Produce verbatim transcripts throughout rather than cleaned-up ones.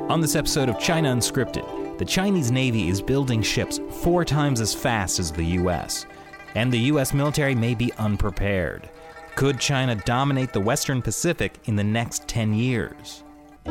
On this episode of China Unscripted, the Chinese Navy is building ships four times as fast as the U S, and the U S military may be unprepared. Could China dominate the Western Pacific in the next ten years?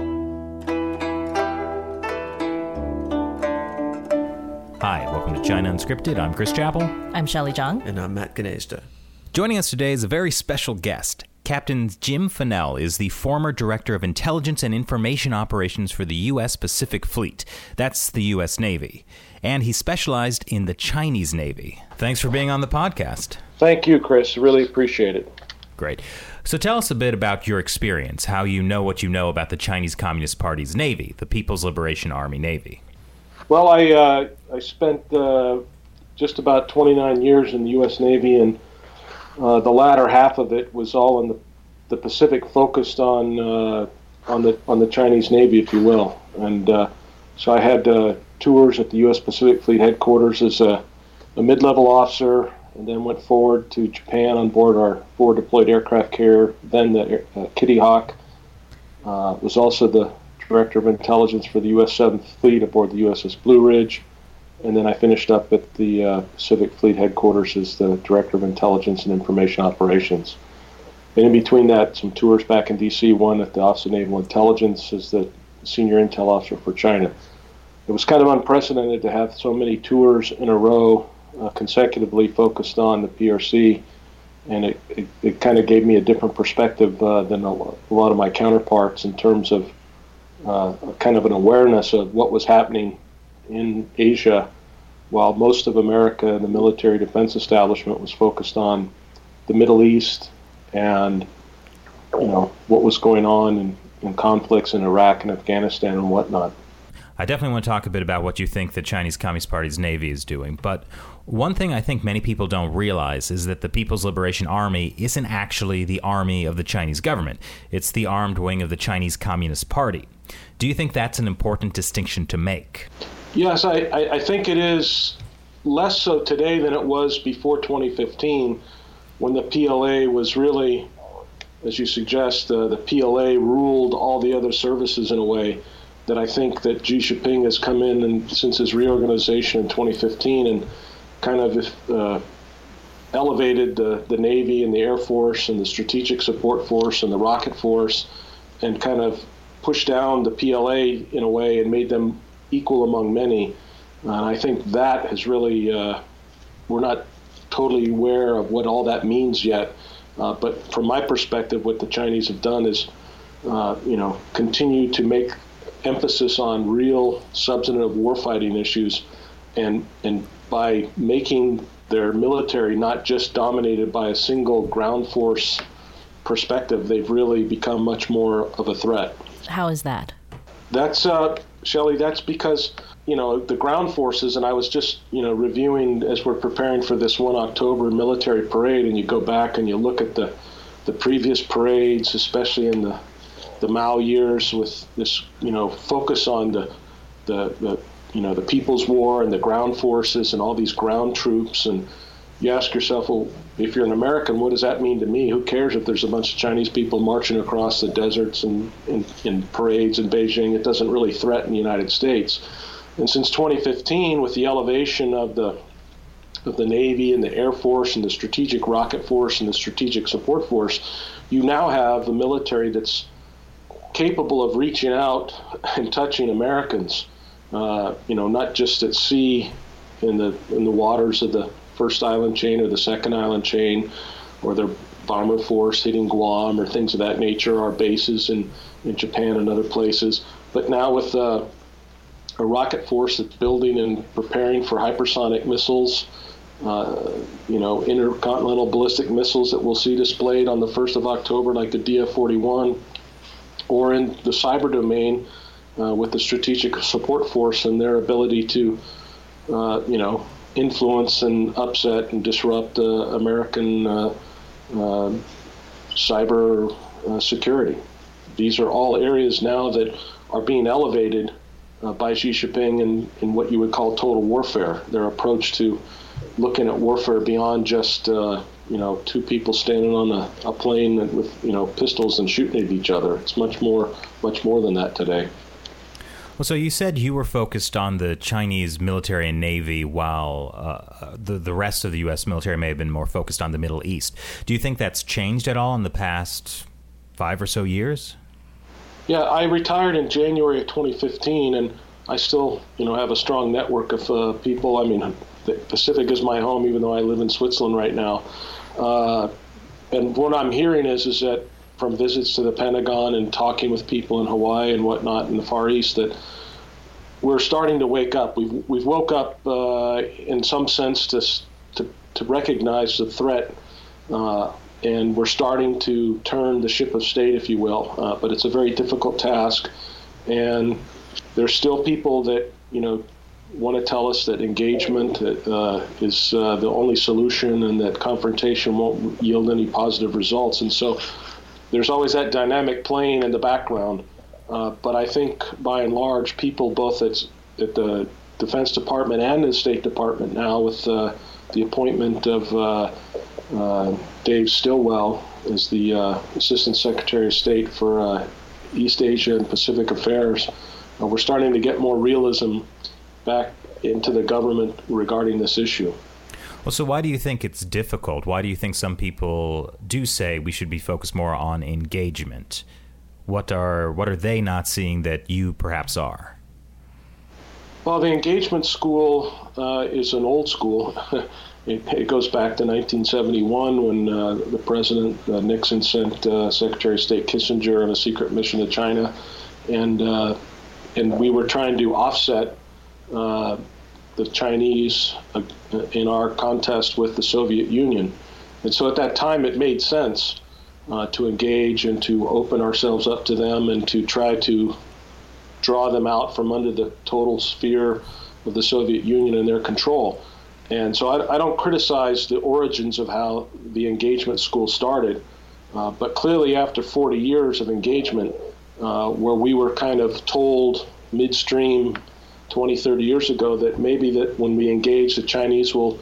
Hi, welcome to China Unscripted. I'm Chris Chappell. I'm Shelley Zhang. And I'm Matt Gnezda. Joining us today is a very special guest. Captain Jim Fennell is the former Director of Intelligence and Information Operations for the U S Pacific Fleet. That's the U S Navy. And he specialized in the Chinese Navy. Thanks for being on the podcast. Thank you, Chris. Really appreciate it. Great. So tell us a bit about your experience, how you know what you know about the Chinese Communist Party's Navy, the People's Liberation Army Navy. Well, I uh, I spent uh, just about twenty-nine years in the U S Navy, and uh, the latter half of it was all in the, the Pacific, focused on uh, on the on the Chinese Navy, if you will. And uh, so I had uh, tours at the U S Pacific Fleet headquarters as a, a mid-level officer, and then went forward to Japan on board our forward deployed aircraft carrier, then the uh, Kitty Hawk. Uh, was also the Director of Intelligence for the U S seventh Fleet aboard the U S S Blue Ridge, and then I finished up at the uh, Pacific Fleet headquarters as the Director of Intelligence and Information Operations. And in between that, some tours back in D C, one at the Office of Naval Intelligence as the Senior Intel Officer for China. It was kind of unprecedented to have so many tours in a row uh, consecutively focused on the P R C, and it, it, it kind of gave me a different perspective uh, than a, a lot of my counterparts in terms of Uh, kind of an awareness of what was happening in Asia, while most of America and the military defense establishment was focused on the Middle East and, you know, what was going on in, in conflicts in Iraq and Afghanistan and whatnot. I definitely want to talk a bit about what you think the Chinese Communist Party's Navy is doing, but one thing I think many people don't realize is that the People's Liberation Army isn't actually the army of the Chinese government. It's the armed wing of the Chinese Communist Party. Do you think that's an important distinction to make? Yes, I, I, I think it is less so today than it was before twenty fifteen, when the P L A was really, as you suggest, uh, the P L A ruled all the other services in a way that I think that Xi Jinping has come in and since his reorganization in twenty fifteen and kind of uh, elevated the, the Navy and the Air Force and the Strategic Support Force and the Rocket Force, and kind of pushed down the P L A in a way and made them equal among many. And I think that has really, uh, we're not totally aware of what all that means yet. Uh, but from my perspective, what the Chinese have done is, uh, you know, continue to make emphasis on real substantive warfighting issues, and and by making their military not just dominated by a single ground force perspective, they've really become much more of a threat. How is that? That's, uh, Shelley, that's because, you know, the ground forces, and I was just, you know, reviewing as we're preparing for this one October military parade, and you go back and you look at the, the previous parades, especially in the, the Mao years, with this, you know, focus on the, the, the, you know, the People's War and the ground forces and all these ground troops, and you ask yourself, well, if you're an American, what does that mean to me? Who cares if there's a bunch of Chinese people marching across the deserts and in, in parades in Beijing? It doesn't really threaten the United States. And since twenty fifteen, with the elevation of the of the Navy and the Air Force and the Strategic Rocket Force and the Strategic Support Force, you now have a military that's capable of reaching out and touching Americans, uh, you know, not just at sea in the in the waters of the first island chain or the second island chain, or their bomber force hitting Guam or things of that nature, our bases in, in Japan and other places. But now with uh, a rocket force that's building and preparing for hypersonic missiles, uh, you know, intercontinental ballistic missiles that we'll see displayed on the first of October, like the D F forty-one, or in the cyber domain uh, with the Strategic Support Force and their ability to, uh, you know, influence and upset and disrupt uh, American uh, uh, cyber uh, security. These are all areas now that are being elevated uh, by Xi Jinping in, in what you would call total warfare, their approach to looking at warfare beyond just, uh, you know, two people standing on a, a plane with, you know, pistols and shooting at each other. It's much more, much more than that today. Well, so you said you were focused on the Chinese military and navy, while uh, the the rest of the U S military may have been more focused on the Middle East. Do you think that's changed at all in the past five or so years? Yeah, I retired in January of twenty fifteen, and I still, you know, have a strong network of uh, people. I mean, the Pacific is my home, even though I live in Switzerland right now. Uh, and what I'm hearing is is that from visits to the Pentagon and talking with people in Hawaii and whatnot in the Far East, that we're starting to wake up. We've we've woke up uh, in some sense to to, to recognize the threat, uh, and we're starting to turn the ship of state, if you will. Uh, but it's a very difficult task, and there's still people that you know want to tell us that engagement uh, is uh, the only solution, and that confrontation won't yield any positive results. And so there's always that dynamic playing in the background. Uh, but I think, by and large, people both at, at the Defense Department and the State Department now, with uh, the appointment of uh, uh, Dave Stilwell as the uh, Assistant Secretary of State for uh, East Asia and Pacific Affairs, uh, we're starting to get more realism back into the government regarding this issue. Well, so why do you think it's difficult? Why do you think some people do say we should be focused more on engagement? What are what are they not seeing that you perhaps are? Well, the engagement school uh, is an old school. it, it goes back to nineteen seventy-one when uh, the President uh, Nixon sent uh, Secretary of State Kissinger on a secret mission to China, and uh, and we were trying to offset uh, the Chinese uh, in our contest with the Soviet Union. And so at that time it made sense uh, to engage and to open ourselves up to them and to try to draw them out from under the total sphere of the Soviet Union and their control. And so I, I don't criticize the origins of how the engagement school started, uh, but clearly after forty years of engagement, uh, where we were kind of told midstream twenty, thirty years ago that maybe that when we engage, the Chinese will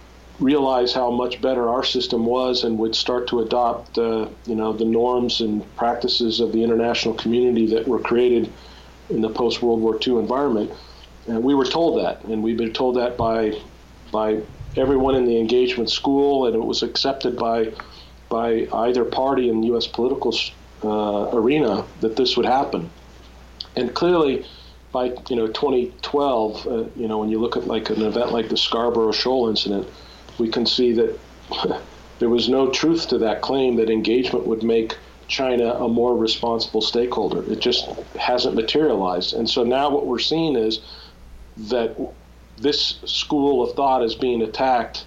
realize how much better our system was and would start to adopt, uh, you know, the norms and practices of the international community that were created in the post-World War Two environment. And we were told that, and we've been told that by by everyone in the engagement school, and it was accepted by by either party in the U S political uh, arena that this would happen. And clearly, by you know twenty twelve, uh, you know when you look at like an event like the Scarborough Shoal incident, we can see that there was no truth to that claim that engagement would make China a more responsible stakeholder. It just hasn't materialized. And so now what we're seeing is that this school of thought is being attacked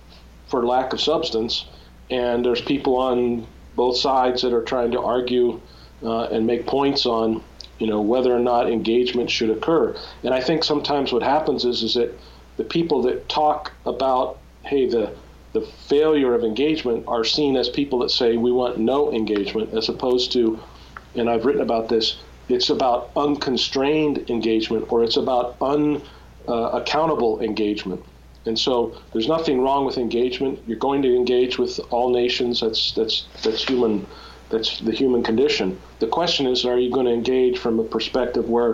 for lack of substance, and there's people on both sides that are trying to argue uh, and make points on you know, whether or not engagement should occur. And I think sometimes what happens is, is that the people that talk about, hey, the the failure of engagement are seen as people that say we want no engagement, as opposed to, and I've written about this, it's about unconstrained engagement, or it's about unaccountable uh, engagement. And so there's nothing wrong with engagement. You're going to engage with all nations. That's that's that's human. That's the human condition. The question is, are you going to engage from a perspective where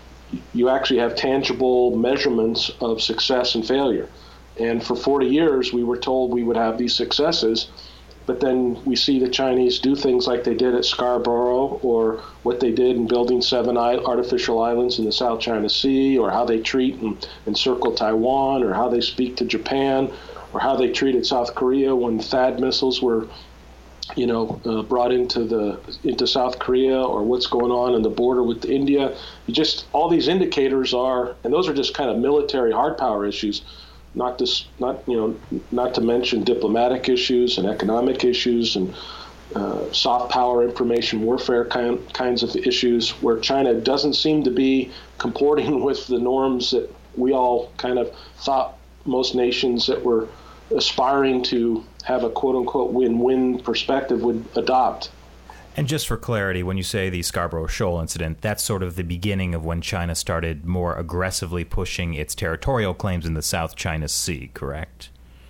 you actually have tangible measurements of success and failure? And for forty years, we were told we would have these successes, but then we see the Chinese do things like they did at Scarborough, or what they did in building seven artificial islands in the South China Sea, or how they treat and encircle Taiwan, or how they speak to Japan, or how they treated South Korea when THAAD missiles were you know, uh, brought into the into South Korea, or what's going on in the border with India. You just all these indicators are, and those are just kind of military hard power issues, not this, not you know, not to mention diplomatic issues and economic issues and uh, soft power, information warfare kind kinds of issues, where China doesn't seem to be comporting with the norms that we all kind of thought most nations that were aspiring to have a quote-unquote win-win perspective would adopt. And just for clarity, when you say the Scarborough Shoal incident, that's sort of the beginning of when China started more aggressively pushing its territorial claims in the South China Sea, correct?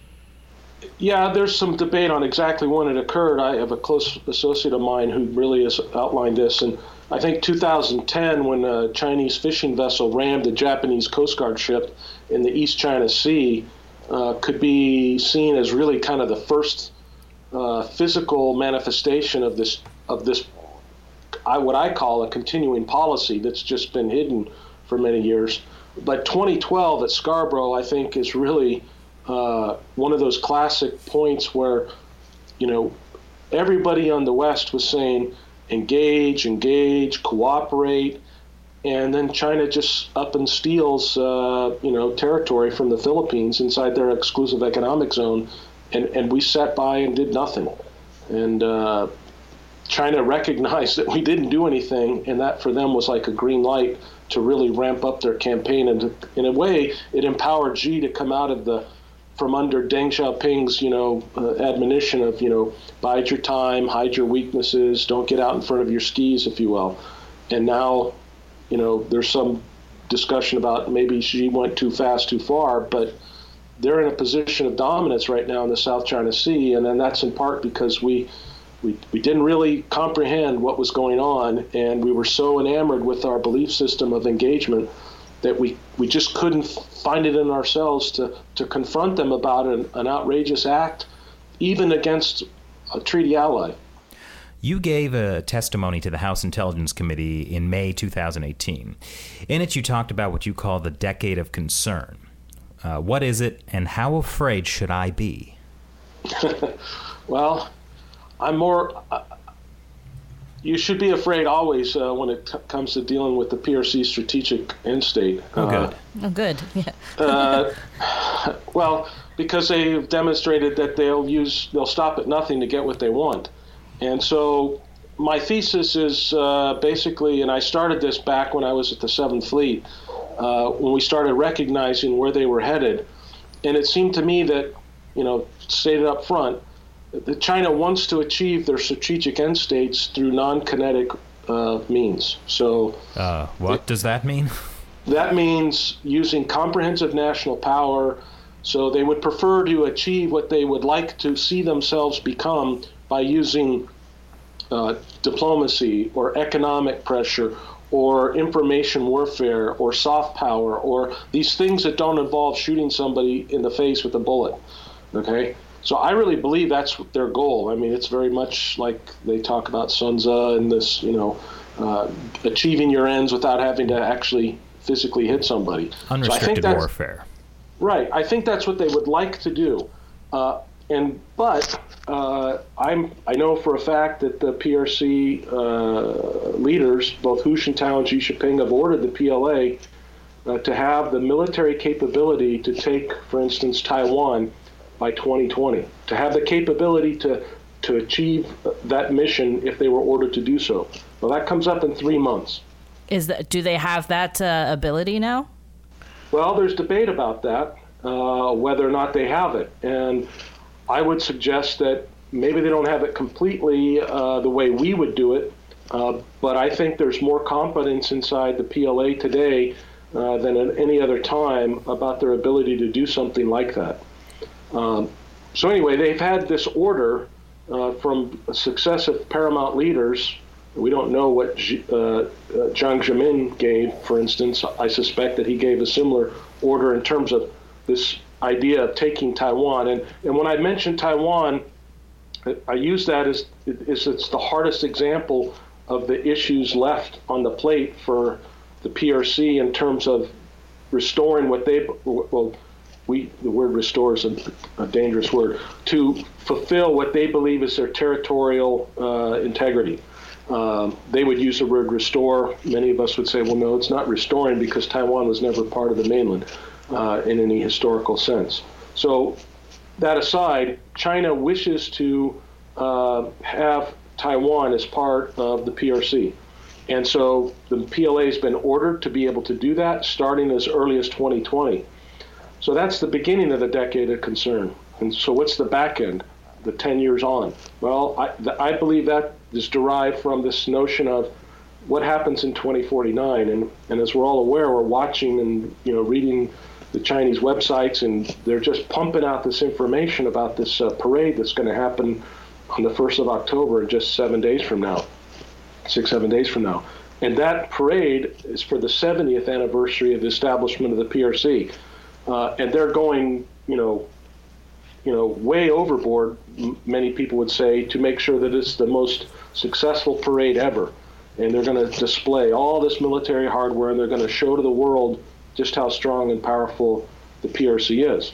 Yeah, there's some debate on exactly when it occurred. I have a close associate of mine who really has outlined this, and I think two thousand ten, when a Chinese fishing vessel rammed a Japanese Coast Guard ship in the East China Sea, uh, could be seen as really kind of the first uh, physical manifestation of this of this I, what I call a continuing policy that's just been hidden for many years. But twenty twelve at Scarborough, I think, is really uh, one of those classic points where, you know, everybody on the West was saying, engage, engage, cooperate, and then China just up and steals, uh, you know, territory from the Philippines inside their exclusive economic zone, and, and we sat by and did nothing. And uh, China recognized that we didn't do anything, and that for them was like a green light to really ramp up their campaign. And to, in a way, it empowered Xi to come out of the from under Deng Xiaoping's, you know, uh, admonition of, you know, bide your time, hide your weaknesses, don't get out in front of your skis, if you will. And now, you know, there's some discussion about maybe Xi went too fast, too far, but they're in a position of dominance right now in the South China Sea, and then that's in part because we we we didn't really comprehend what was going on, and we were so enamored with our belief system of engagement that we, we just couldn't find it in ourselves to, to confront them about an, an outrageous act, even against a treaty ally. You gave a testimony to the House Intelligence Committee in May two thousand eighteen. In it, you talked about what you call the decade of concern. Uh, what is it, and how afraid should I be? Well, I'm more... Uh, you should be afraid always uh, when it c- comes to dealing with the P R C strategic end state. Oh, good. Uh, Oh, good. Yeah. uh, well, because they've demonstrated that they'll use, they'll stop at nothing to get what they want. And so my thesis is uh, basically, and I started this back when I was at the Seventh Fleet, uh, when we started recognizing where they were headed. And it seemed to me that, you know, stated up front, that China wants to achieve their strategic end states through non-kinetic uh, means. So uh, what it, does that mean? That means using comprehensive national power. So they would prefer to achieve what they would like to see themselves become by using uh, diplomacy or economic pressure or information warfare or soft power or these things that don't involve shooting somebody in the face with a bullet. Okay? So I really believe that's their goal. I mean, it's very much like they talk about Sun Tzu and this, you know, uh, achieving your ends without having to actually physically hit somebody. Unrestricted so warfare. Right. I think that's what they would like to do. Uh, and but uh, I'm I know for a fact that the P R C uh, leaders, both Hu Jintao and Xi Jinping, have ordered the P L A uh, to have the military capability to take, for instance, Taiwan by twenty twenty, to have the capability to to achieve that mission if they were ordered to do so. Well, that comes up in three months. Is that, do they have that uh, ability now? Well, there's debate about that, uh, whether or not they have it. And I would suggest that maybe they don't have it completely uh, the way we would do it, uh, but I think there's more confidence inside the P L A today uh, than at any other time about their ability to do something like that. Um, so anyway, they've had this order uh, from successive paramount leaders. We don't know what G, uh, uh, Jiang Zemin gave, for instance. I suspect that he gave a similar order in terms of this idea of taking Taiwan. And, and when I mentioned Taiwan, I use that as, as it's the hardest example of the issues left on the plate for the P R C in terms of restoring what they, well, we, the word restore is a, a dangerous word, to fulfill what they believe is their territorial uh, integrity. Um, they would use the word restore. Many of us would say, well, no, it's not restoring because Taiwan was never part of the mainland uh, in any historical sense. So that aside, China wishes to uh, have Taiwan as part of the P R C. And so the P L A has been ordered to be able to do that starting as early as twenty twenty. So that's the beginning of the decade of concern. And so what's the back end, the ten years on? Well, I, the, I believe that is derived from this notion of what happens in twenty forty-nine. And, and as we're all aware, we're watching and, you know, reading the Chinese websites, and they're just pumping out this information about this uh, parade that's going to happen on the first of October, just seven days from now. six, seven days from now. And that parade is for the seventieth anniversary of the establishment of the P R C. Uh, and they're going, you know, you know, way overboard, m- many people would say, to make sure that it's the most successful parade ever. And they're going to display all this military hardware, and they're going to show to the world just how strong and powerful the P R C is.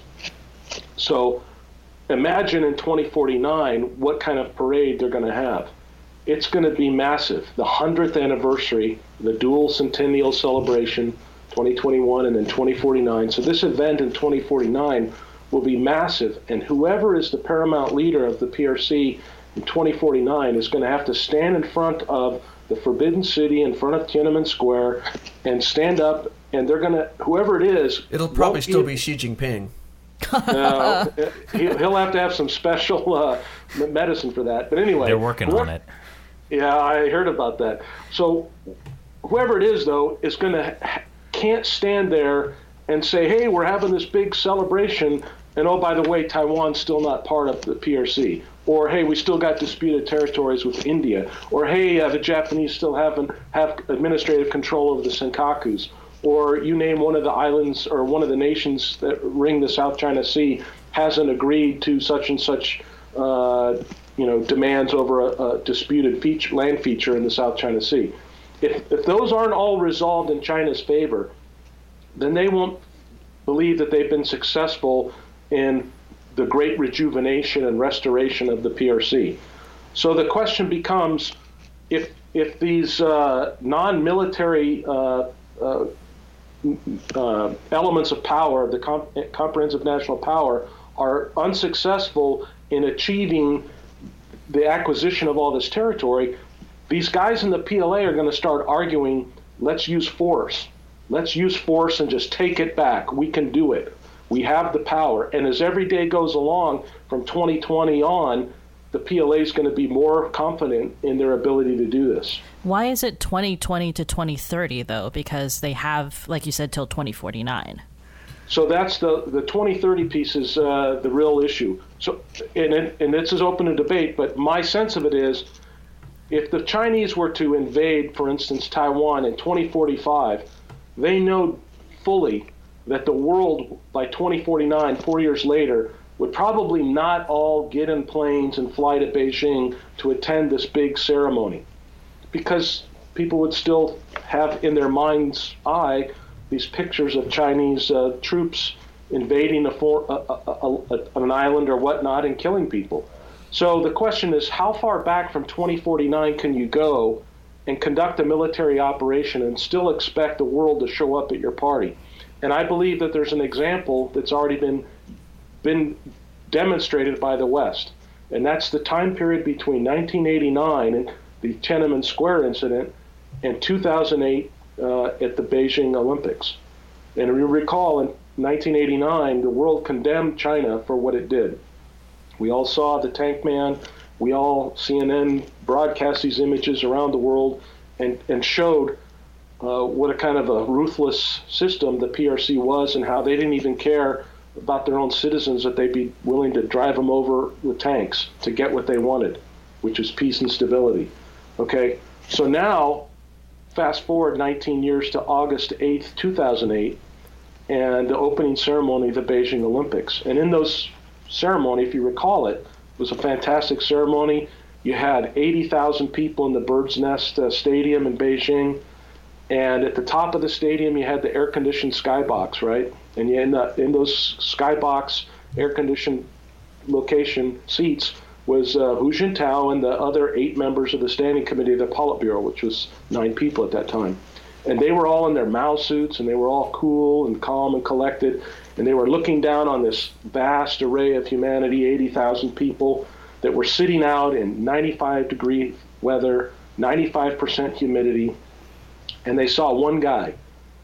So imagine in twenty forty-nine what kind of parade they're going to have. It's going to be massive. The hundredth anniversary, the dual centennial celebration, twenty twenty-one and then twenty forty-nine. So this event in twenty forty-nine will be massive, and whoever is the paramount leader of the P R C in twenty forty-nine is going to have to stand in front of the Forbidden City, in front of Tiananmen Square, and stand up, and they're going to, whoever it is... It'll probably still be Xi Jinping. Uh, he'll have to have some special uh, medicine for that. But anyway... They're working whoever, on it. Yeah, I heard about that. So whoever it is, though, is going to... can't stand there and say, hey, we're having this big celebration, and oh, by the way, Taiwan's still not part of the P R C. Or, hey, we still got disputed territories with India. Or, hey, uh, the Japanese still haven't have administrative control over the Senkakus. Or you name one of the islands or one of the nations that ring the South China Sea hasn't agreed to such and such, uh, you know, demands over a, a disputed feature, land feature in the South China Sea. If, if those aren't all resolved in China's favor, then they won't believe that they've been successful in the great rejuvenation and restoration of the P R C. So the question becomes, if if these uh, non-military uh, uh, uh, elements of power, the comp- comprehensive national power, are unsuccessful in achieving the acquisition of all this territory, these guys in the P L A are going to start arguing, let's use force. Let's use force and just take it back. We can do it. We have the power. And as every day goes along from twenty twenty on, the P L A is going to be more confident in their ability to do this. Why is it twenty twenty to twenty thirty, though? Because they have, like you said, till twenty forty-nine. So that's the, the twenty thirty piece is uh, the real issue. So, and, it, and this is open to debate, but my sense of it is, if the Chinese were to invade, for instance, Taiwan in twenty forty-five, they know fully that the world by twenty forty-nine, four years later, would probably not all get in planes and fly to Beijing to attend this big ceremony, because people would still have in their mind's eye these pictures of Chinese uh, troops invading a for, a, a, a, an island or whatnot and killing people. So the question is, how far back from twenty forty-nine can you go and conduct a military operation and still expect the world to show up at your party? And I believe that there's an example that's already been been demonstrated by the West, and that's the time period between nineteen eighty-nine and the Tiananmen Square incident and two thousand eight uh, at the Beijing Olympics. And you recall in nineteen eighty-nine, the world condemned China for what it did. We all saw the tank man. We all, C N N broadcast these images around the world and, and showed uh, what a kind of a ruthless system the P R C was, and how they didn't even care about their own citizens, that they'd be willing to drive them over with tanks to get what they wanted, which is peace and stability. Okay, so now, fast forward nineteen years to August eighth, two thousand eight, and the opening ceremony of the Beijing Olympics. And in those ceremony, if you recall it, it was a fantastic ceremony. You had eighty thousand people in the Bird's Nest uh, Stadium in Beijing, and at the top of the stadium you had the air-conditioned skybox, right? And you, in, the, in those skybox air-conditioned location seats was uh, Hu Jintao and the other eight members of the Standing Committee of the Politburo, which was nine people at that time. And they were all in their Mao suits, and they were all cool and calm and collected, and they were looking down on this vast array of humanity, eighty thousand people that were sitting out in ninety-five degree weather, ninety-five percent humidity, and they saw one guy.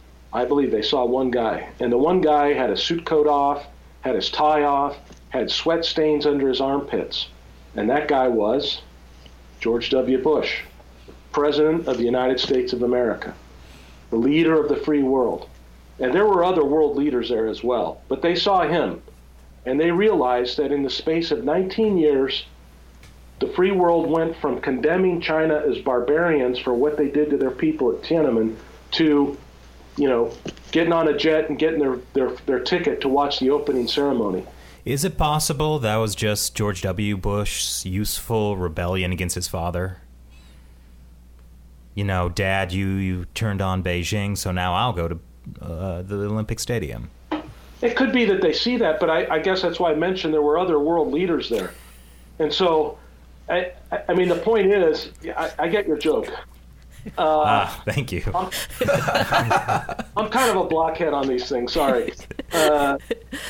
I believe they saw one guy. And the one guy had a suit coat off, had his tie off, had sweat stains under his armpits. And that guy was George W. Bush, President of the United States of America, the leader of the free world. And there were other world leaders there as well. But they saw him, and they realized that in the space of nineteen years, the free world went from condemning China as barbarians for what they did to their people at Tiananmen to, you know, getting on a jet and getting their, their, their ticket to watch the opening ceremony. Is it possible that was just George W. Bush's useful rebellion against his father? You know, Dad, you, you turned on Beijing, so now I'll go to uh, the Olympic Stadium. It could be that they see that, but I, I guess that's why I mentioned there were other world leaders there. And so, I, I mean, the point is, I, I get your joke. Uh, ah, thank you. I'm, I'm kind of a blockhead on these things, sorry. Uh,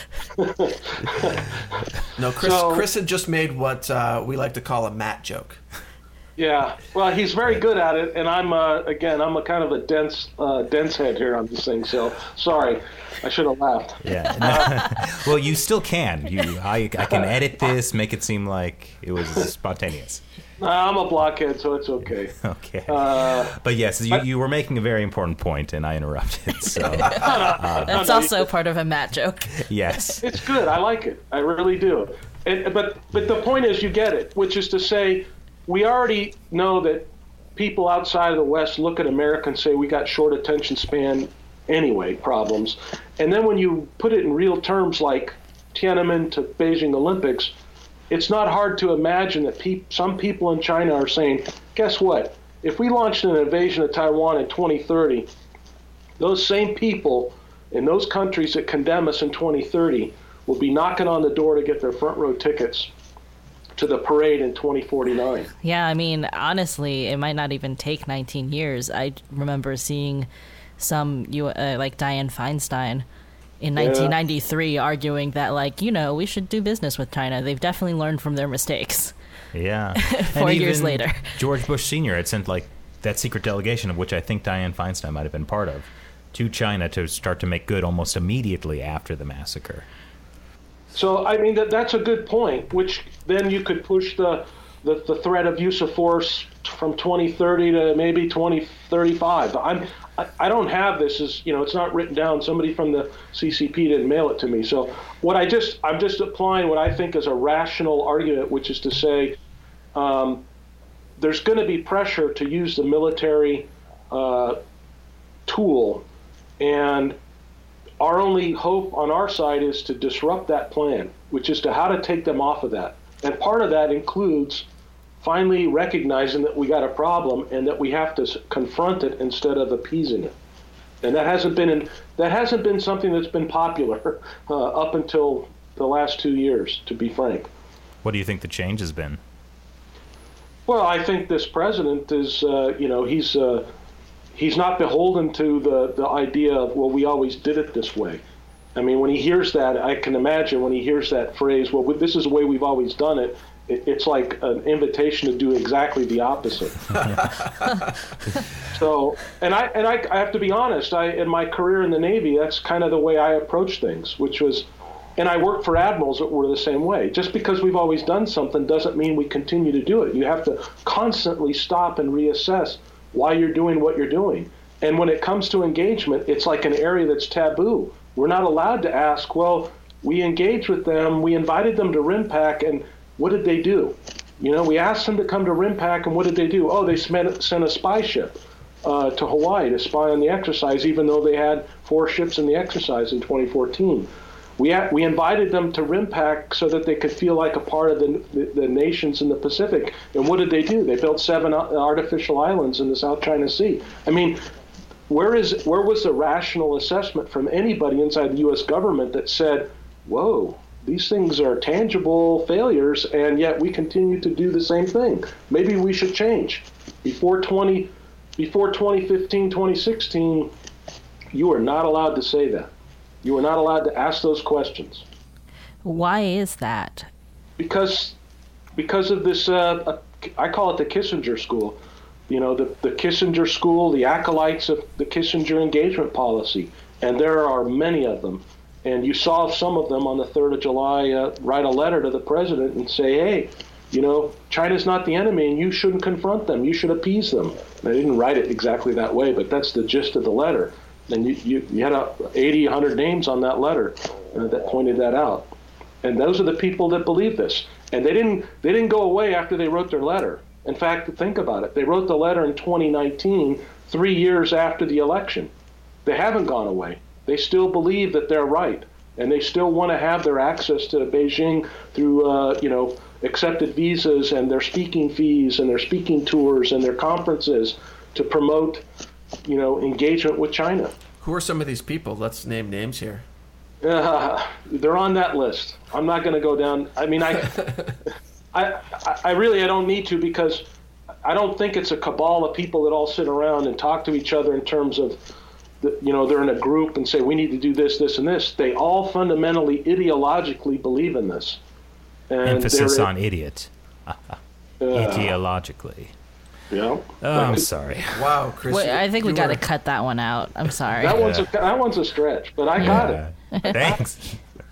no, Chris, so, Chris had just made what uh, we like to call a Matt joke. Yeah, well, he's very good at it, and I'm, uh, again, I'm a kind of a dense uh, dense head here on these things, so sorry. I should have laughed. Yeah. No. Well, you still can. You, I, I can edit this, make it seem like it was spontaneous. I'm a blockhead, so it's okay. Okay. Uh, but yes, you, you were making a very important point, and I interrupted. So uh, that's also part of a Matt joke. Yes. It's good. I like it. I really do. It, but but the point is, you get it, which is to say, we already know that people outside of the West look at America and say we got short attention span anyway problems. And then when you put it in real terms like Tiananmen to Beijing Olympics, it's not hard to imagine that pe- some people in China are saying, guess what? If we launched an invasion of Taiwan in twenty thirty, those same people in those countries that condemn us in twenty thirty will be knocking on the door to get their front row tickets to the parade in twenty forty-nine. Yeah, I mean, honestly, it might not even take nineteen years. I remember seeing some, uh, like Dianne Feinstein in nineteen ninety-three yeah. arguing that, like, you know, we should do business with China. They've definitely learned from their mistakes. Yeah. Four years later. George Bush Senior had sent, like, that secret delegation, of which I think Dianne Feinstein might have been part of, to China to start to make good almost immediately after the massacre. So, I mean, that that's a good point, which then you could push the, the, the threat of use of force from twenty thirty to maybe twenty thirty-five. I'm, I, I don't have this, as you know, it's not written down. Somebody from the C C P didn't mail it to me. So what I just, I'm just applying what I think is a rational argument, which is to say um, there's going to be pressure to use the military uh, tool, and our only hope on our side is to disrupt that plan, which is to how to take them off of that. And part of that includes finally recognizing that we got a problem and that we have to confront it instead of appeasing it. And that hasn't been in, that hasn't been something that's been popular uh, up until the last two years, to be frank. What do you think the change has been? Well, I think this president is, uh, you know, he's uh, he's not beholden to the, the idea of, well, we always did it this way. I mean, when he hears that, I can imagine when he hears that phrase, well, this is the way we've always done it, it it's like an invitation to do exactly the opposite. So, and I and I, I have to be honest, I in my career in the Navy, that's kind of the way I approach things, which was, and I worked for admirals that were the same way. Just because we've always done something doesn't mean we continue to do it. You have to constantly stop and reassess why you're doing what you're doing. And when it comes to engagement, it's like an area that's taboo. We're not allowed to ask, well, we engaged with them, we invited them to RIMPAC, and what did they do? You know, we asked them to come to RIMPAC, and what did they do? Oh, they sent a spy ship uh, to Hawaii to spy on the exercise, even though they had four ships in the exercise in twenty fourteen. We ha- we invited them to RIMPAC so that they could feel like a part of the, the, the nations in the Pacific. And what did they do? They built seven artificial islands in the South China Sea. I mean, where is where was the rational assessment from anybody inside the U S government that said, whoa, these things are tangible failures, and yet we continue to do the same thing. Maybe we should change. Before twenty, before twenty fifteen, twenty sixteen, you are not allowed to say that. You are not allowed to ask those questions. Why is that? Because because of this, uh, I call it the Kissinger school. You know, the, the Kissinger school, the acolytes of the Kissinger engagement policy. And there are many of them. And you saw some of them on the third of July uh, write a letter to the president and say, hey, you know, China's not the enemy and you shouldn't confront them. You should appease them. And they didn't write it exactly that way, but that's the gist of the letter. And you, you, you had a eighty, one hundred names on that letter uh, that pointed that out. And those are the people that believe this. And they didn't they didn't go away after they wrote their letter. In fact, think about it. They wrote the letter in twenty nineteen, three years after the election. They haven't gone away. They still believe that they're right, and they still want to have their access to Beijing through, uh, you know, accepted visas and their speaking fees and their speaking tours and their conferences to promote, you know, engagement with China. Who are some of these people? Let's name names here. Uh, they're on that list. I'm not going to go down. I mean, I, I, I really, I don't need to, because I don't think it's a cabal of people that all sit around and talk to each other in terms of, the, you know, they're in a group and say, we need to do this, this, and this. They all fundamentally, ideologically believe in this. And emphasis on idiot. uh, Ideologically. Yeah. Oh, I'm sorry. Wow, Chris. Wait, I think we you got to are- cut that one out. I'm sorry. That one's a, that one's a stretch, but I got it. Yeah. Thanks.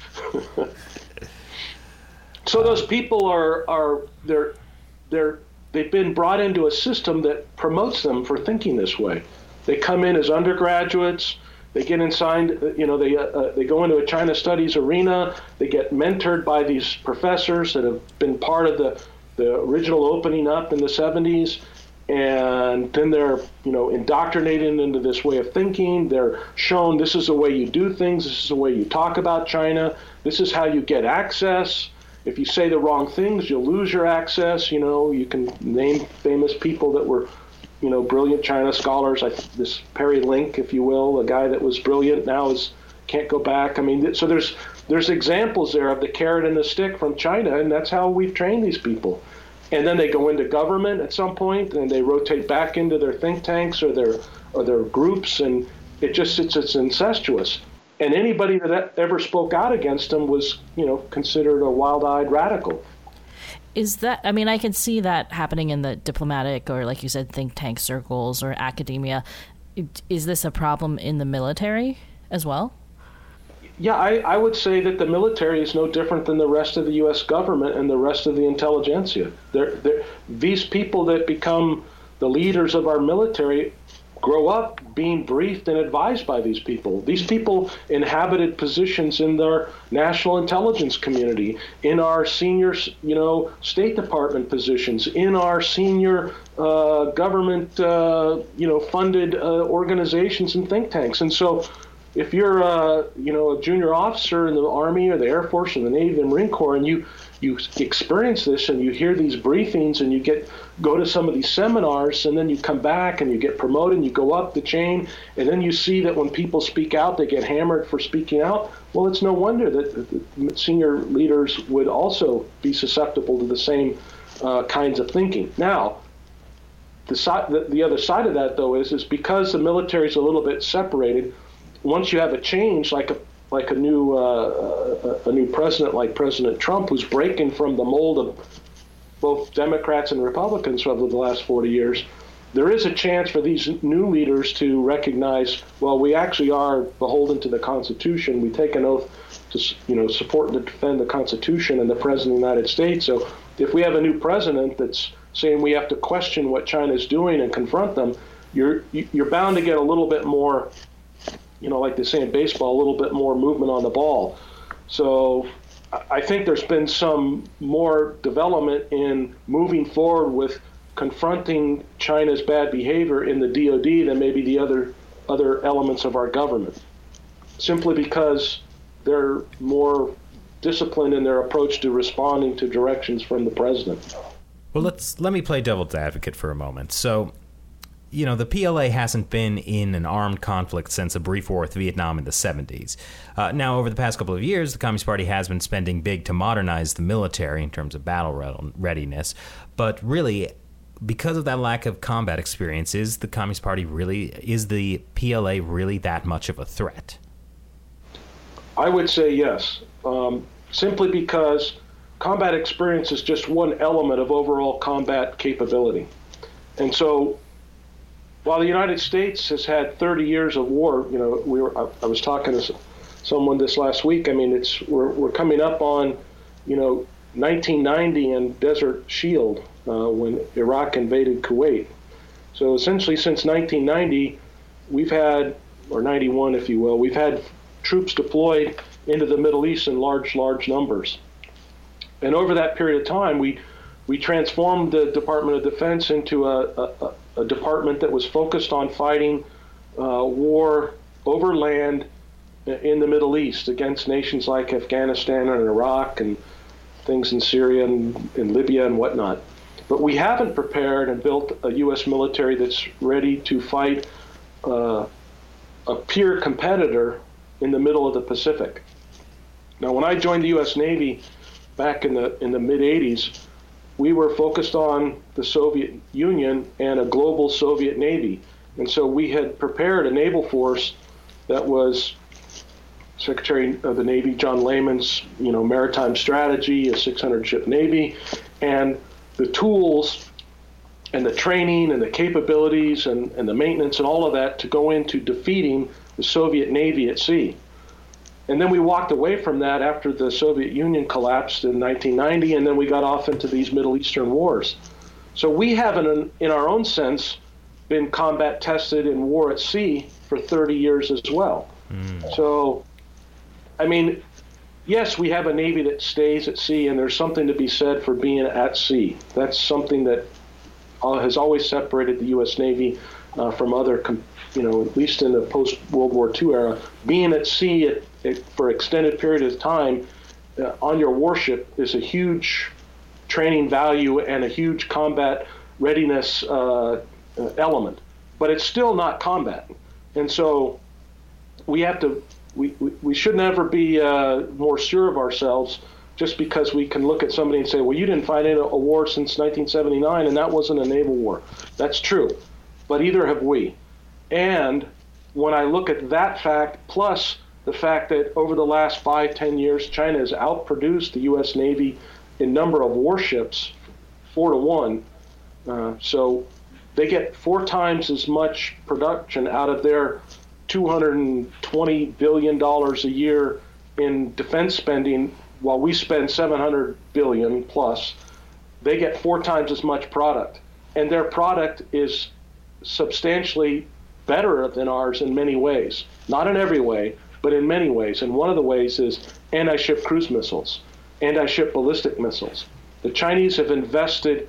So those people are are they're they're they've been brought into a system that promotes them for thinking this way. They come in as undergraduates. They get inside, you know, they uh, they go into a China studies arena. They get mentored by these professors that have been part of the the original opening up in the seventies. And then they're, you know, indoctrinated into this way of thinking. They're shown this is the way you do things. This is the way you talk about China. This is how you get access. If you say the wrong things, you'll lose your access. You know, you can name famous people that were, you know, brilliant China scholars. I, this Perry Link, if you will, a guy that was brilliant now is can't go back. I mean, so there's there's examples there of the carrot and the stick from China, and that's how we've trained these people. And then they go into government at some point, and they rotate back into their think tanks or their or their groups, and it just it's, it's incestuous. And anybody that ever spoke out against them was, you know, considered a wild-eyed radical. Is that, I mean, I can see that happening in the diplomatic or, like you said, think tank circles or academia. Is this a problem in the military as well? Yeah, I, I would say that the military is no different than the rest of the U S government and the rest of the intelligentsia. They're, they're, these people that become the leaders of our military grow up being briefed and advised by these people. These people inhabited positions in their national intelligence community, in our senior, you know, State Department positions, in our senior uh, government, uh, you know, funded uh, organizations and think tanks. And so if you're, uh, you know, a junior officer in the Army or the Air Force or the Navy, the Marine Corps, and you you experience this and you hear these briefings and you get go to some of these seminars, and then you come back and you get promoted and you go up the chain, and then you see that when people speak out, they get hammered for speaking out. Well, it's no wonder that the senior leaders would also be susceptible to the same uh, kinds of thinking. Now, the, side, the, the other side of that, though, is is because the military is a little bit separated. Once you have a change, like a like a new uh, a, a new president, like President Trump, who's breaking from the mold of both Democrats and Republicans over the last forty years, there is a chance for these new leaders to recognize, well, we actually are beholden to the Constitution. We take an oath to, you know, support and defend the Constitution and the President of the United States. So if we have a new president that's saying we have to question what China is doing and confront them, you're you're bound to get a little bit more, you know, like they say in baseball, a little bit more movement on the ball. So I think there's been some more development in moving forward with confronting China's bad behavior in the D O D than maybe the other other elements of our government, simply because they're more disciplined in their approach to responding to directions from the president. Well, let's let me play devil's advocate for a moment. So, you know, the P L A hasn't been in an armed conflict since a brief war with Vietnam in the seventies. Uh, now, over the past couple of years, the Communist Party has been spending big to modernize the military in terms of battle readiness. But really, because of that lack of combat experience, is the Communist Party really, is the P L A really that much of a threat? I would say yes, um, simply because combat experience is just one element of overall combat capability. And so, while the United States has had thirty years of war, you know, we were, I, I was talking to someone this last week. I mean, it's we're we're coming up on, you know, nineteen ninety and Desert Shield uh, when Iraq invaded Kuwait. So essentially, since nineteen ninety, we've had, or ninety-one, if you will, we've had troops deployed into the Middle East in large, large numbers. And over that period of time, we we transformed the Department of Defense into a, a, a department that was focused on fighting uh, war over land in the Middle East against nations like Afghanistan and Iraq and things in Syria and in Libya and whatnot. But we haven't prepared and built a U S military that's ready to fight uh, a peer competitor in the middle of the Pacific. Now, when I joined the U S Navy back in the in the mid eighties, we were focused on the Soviet Union and a global Soviet Navy. And so we had prepared a naval force that was Secretary of the Navy John Lehman's, you know, maritime strategy, a six hundred ship Navy, and the tools and the training and the capabilities and, and the maintenance and all of that to go into defeating the Soviet Navy at sea. And then we walked away from that after the Soviet Union collapsed in nineteen ninety, and then we got off into these Middle Eastern wars. So we haven't, in our own sense, been combat tested in war at sea for thirty years as well. Mm. So, I mean, yes, we have a Navy that stays at sea, and there's something to be said for being at sea. That's something that uh, has always separated the U S Navy uh, from other, com- you know, at least in the post-World War Two era. Being at sea at, at, for extended period of time uh, on your warship is a huge training value and a huge combat readiness uh, uh, element. But it's still not combat. And so we have to We, we, we should never be uh, more sure of ourselves just because we can look at somebody and say, well, you didn't fight in a, a war since nineteen seventy-nine, and that wasn't a naval war. That's true, but either have we. And when I look at that fact, plus the fact that over the last five, ten years, China has outproduced the U S Navy in number of warships, four to one. Uh, so they get four times as much production out of their two hundred twenty billion dollars a year in defense spending, while we spend seven hundred billion dollars plus. They get four times as much product. And their product is substantially better than ours in many ways. Not in every way, but in many ways. And one of the ways is anti-ship cruise missiles, anti-ship ballistic missiles. The Chinese have invested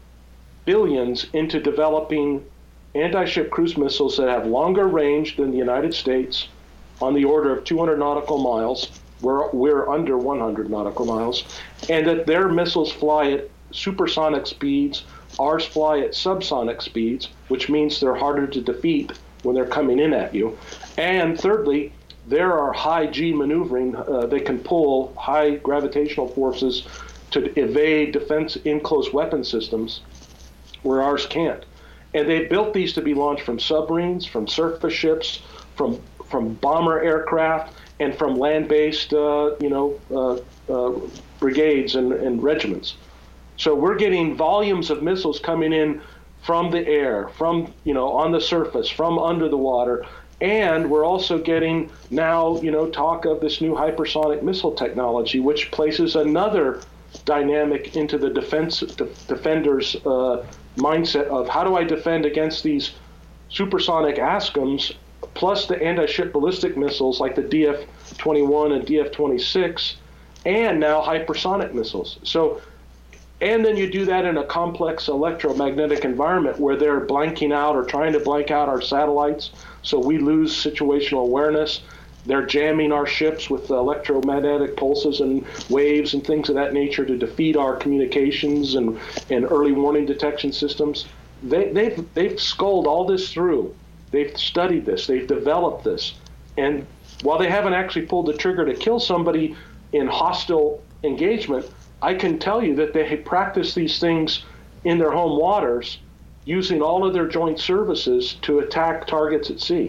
billions into developing anti-ship cruise missiles that have longer range than the United States, on the order of two hundred nautical miles. We're, we're under one hundred nautical miles. And that their missiles fly at supersonic speeds. Ours fly at subsonic speeds, which means they're harder to defeat when they're coming in at you. And thirdly, there are high G maneuvering. Uh, they can pull high gravitational forces to evade defense enclosed weapon systems where ours can't. And they built these to be launched from submarines, from surface ships, from from bomber aircraft, and from land-based, uh, you know, uh, uh, brigades and, and regiments. So we're getting volumes of missiles coming in from the air, from, you know, on the surface, from under the water, and we're also getting now, you know, talk of this new hypersonic missile technology, which places another dynamic into the defense de- defenders' uh, mindset of how do I defend against these supersonic A S C O Ms, plus the anti-ship ballistic missiles like the D F twenty-one and D F twenty-six, and now hypersonic missiles. So, and then you do that in a complex electromagnetic environment where they're blanking out or trying to blank out our satellites, so we lose situational awareness. They're jamming our ships with electromagnetic pulses and waves and things of that nature to defeat our communications and, and early warning detection systems. They, they've, they've sculled all this through. They've studied this. They've developed this. And while they haven't actually pulled the trigger to kill somebody in hostile engagement, I can tell you that they practice these things in their home waters using all of their joint services to attack targets at sea.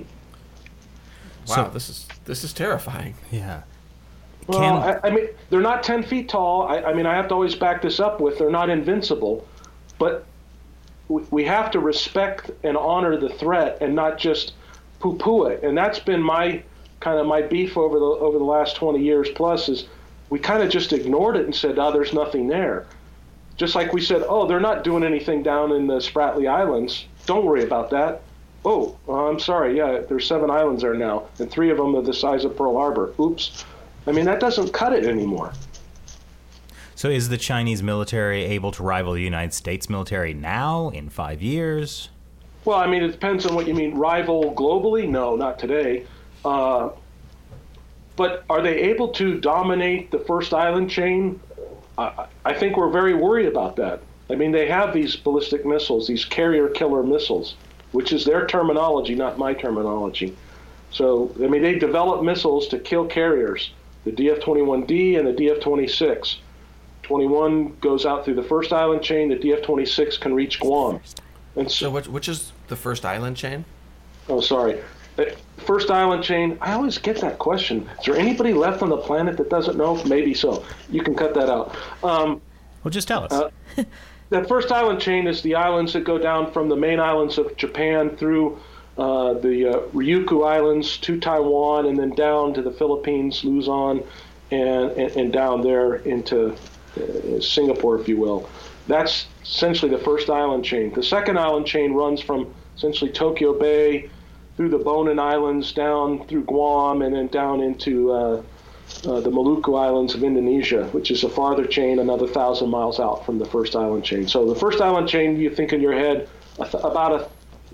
Wow, So- this is this is terrifying. Yeah. Well, Can- I, I mean, they're not ten feet tall. I, I mean, I have to always back this up with they're not invincible, but we, we have to respect and honor the threat and not just poo-poo it. And that's been my kind of my beef over the over the last twenty years plus is we kind of just ignored it and said, oh, there's nothing there. Just like we said, oh, they're not doing anything down in the Spratly Islands. Don't worry about that. Oh, uh, I'm sorry. Yeah, there's seven islands there now, and three of them are the size of Pearl Harbor. Oops. I mean, that doesn't cut it anymore. So is the Chinese military able to rival the United States military now, in five years? Well, I mean, it depends on what you mean. Rival globally? No, not today. Uh, but are they able to dominate the first island chain? I, I think we're very worried about that. I mean, they have these ballistic missiles, these carrier killer missiles, which is their terminology, not my terminology. So, I mean, they develop missiles to kill carriers, the D F twenty-one D and the D F twenty-six. twenty-one goes out through the first island chain, the D F twenty-six can reach Guam. And So which, which is the first island chain? Oh, sorry. The First island chain, I always get that question. Is there anybody left on the planet that doesn't know? Maybe so. You can cut that out. Um, Well, just tell us. uh, that first island chain is the islands that go down from the main islands of Japan through uh, the uh, Ryukyu Islands to Taiwan and then down to the Philippines, Luzon, and, and, and down there into uh, Singapore, if you will. That's essentially the first island chain. The second island chain runs from essentially Tokyo Bay through the Bonin Islands, down through Guam, and then down into uh, uh, the Maluku Islands of Indonesia, which is a farther chain, another thousand miles out from the first island chain. So the first island chain, you think in your head, about a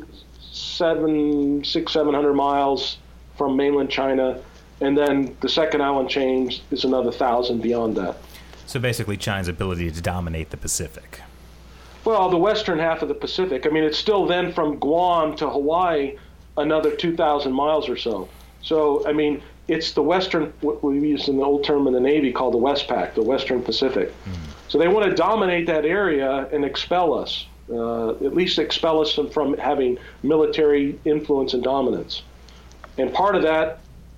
seven, six, seven hundred miles from mainland China, and then the second island chain is another thousand beyond that. So basically China's ability to dominate the Pacific. Well, the western half of the Pacific. I mean, it's still then from Guam to Hawaii, another two thousand miles or so. So, I mean, it's the western, what we used in the old term in the Navy called the Westpac, the Western Pacific. Mm. So they want to dominate that area and expel us, uh, at least expel us from having military influence and dominance. And part of that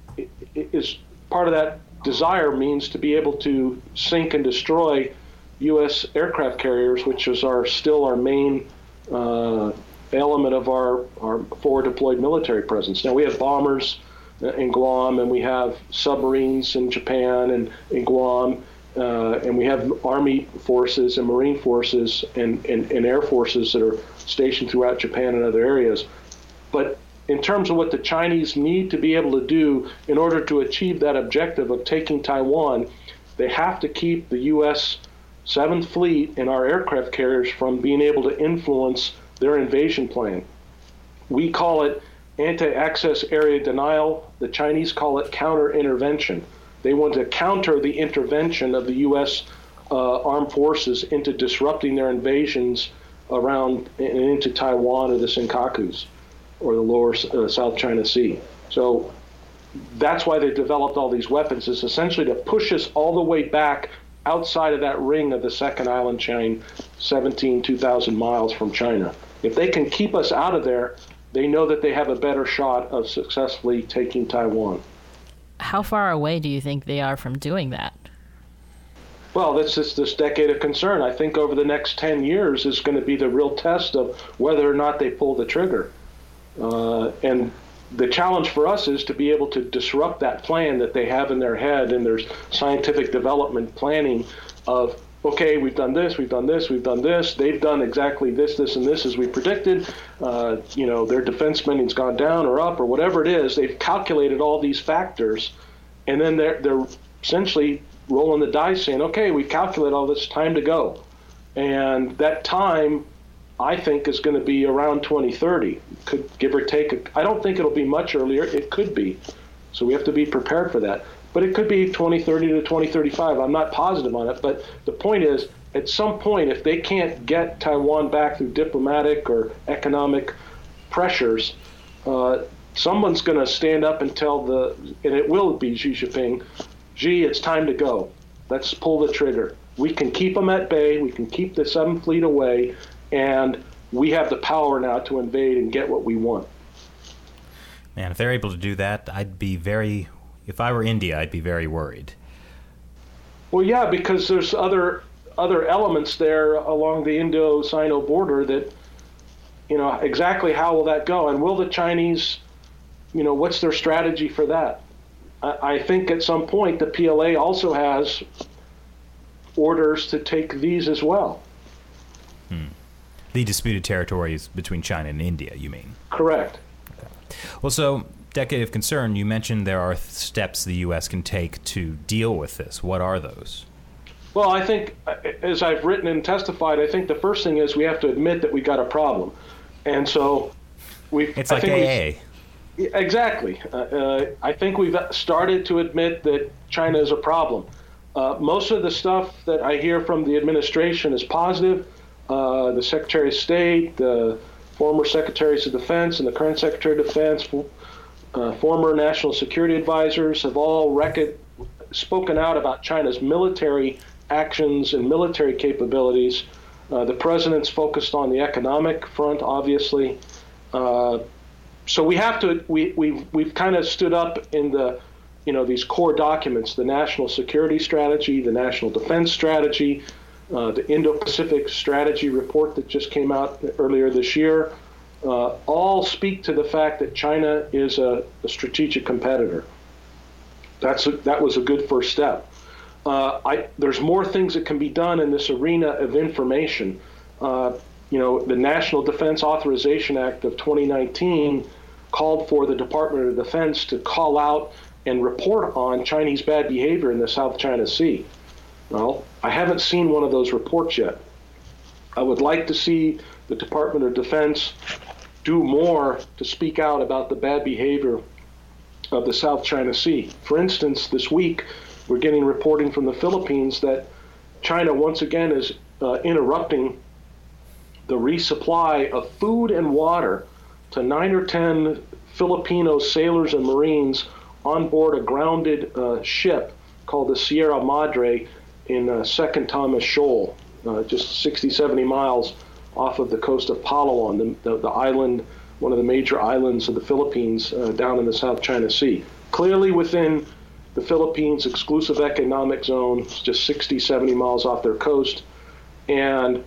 is, part of that desire means to be able to sink and destroy U S aircraft carriers, which is our still our main uh, element of our, our forward deployed military presence. Now, we have bombers in Guam, and we have submarines in Japan and in Guam, uh, and we have Army forces and Marine forces and, and, and Air forces that are stationed throughout Japan and other areas. But in terms of what the Chinese need to be able to do in order to achieve that objective of taking Taiwan, they have to keep the U S seventh Fleet and our aircraft carriers from being able to influence their invasion plan. We call it anti-access area denial. The Chinese call it counter-intervention. They want to counter the intervention of the U S uh, armed forces into disrupting their invasions around and into Taiwan or the Senkakus or the lower uh, South China Sea. So that's why they developed all these weapons, is essentially to push us all the way back outside of that ring of the second island chain, seventeen, two thousand miles from China. If they can keep us out of there, they know that they have a better shot of successfully taking Taiwan. How far away do you think they are from doing that? Well, that's just this decade of concern. I think over the next ten years is going to be the real test of whether or not they pull the trigger. Uh, and the challenge for us is to be able to disrupt that plan that they have in their head and their scientific development planning of, okay, we've done this, we've done this, we've done this, they've done exactly this, this, and this as we predicted. Uh, you know, their defense spending's gone down or up or whatever it is. They've calculated all these factors, and then they're, they're essentially rolling the dice saying, okay, we calculate all this, time to go. And that time, I think, is going to be around twenty thirty. Could give or take. A, I don't think it'll be much earlier. It could be. So we have to be prepared for that. But it could be twenty thirty to twenty thirty-five. I'm not positive on it. But the point is, at some point, if they can't get Taiwan back through diplomatic or economic pressures, uh, someone's going to stand up and tell the, and it will be Xi Jinping, Xi, it's time to go. Let's pull the trigger. We can keep them at bay. We can keep the seventh Fleet away. And we have the power now to invade and get what we want. Man, if they're able to do that, I'd be very, if I were India, I'd be very worried. Well, yeah, because there's other other elements there along the Indo-Sino border that, you know, exactly how will that go? And will the Chinese, you know, what's their strategy for that? I, I think at some point the P L A also has orders to take these as well. Hmm. The disputed territories between China and India, you mean? Correct. Okay. Well, so, decade of concern, you mentioned there are th- steps the U S can take to deal with this. What are those? Well, I think, as I've written and testified, I think the first thing is we have to admit that we got a problem. And so we've... It's I like think A A. Exactly. Uh, uh, I think we've started to admit that China is a problem. Uh, most of the stuff that I hear from the administration is positive. Uh, the Secretary of State, the former Secretaries of Defense, and the current Secretary of Defense, uh, former national security advisors have all rec- spoken out about China's military actions and military capabilities. Uh, the president's focused on the economic front, obviously. Uh, so we have to, we, we've, we've kind of stood up in the, you know, these core documents, the National Security Strategy, the National Defense Strategy, uh, the Indo-Pacific Strategy report that just came out earlier this year, uh, all speak to the fact that China is a, a strategic competitor. That's a, that was a good first step. Uh, I, there's more things that can be done in this arena of information. Uh, you know, the National Defense Authorization Act of twenty nineteen called for the Department of Defense to call out and report on Chinese bad behavior in the South China Sea. Well, I haven't seen one of those reports yet. I would like to see the Department of Defense do more to speak out about the bad behavior of the South China Sea. For instance, this week, we're getting reporting from the Philippines that China once again is uh, interrupting the resupply of food and water to nine or ten Filipino sailors and Marines on board a grounded uh, ship called the Sierra Madre in uh, Second Thomas Shoal, uh, just sixty, seventy miles off of the coast of Palawan, the, the, the island, one of the major islands of the Philippines uh, down in the South China Sea. Clearly within the Philippines' exclusive economic zone, just sixty, seventy miles off their coast. And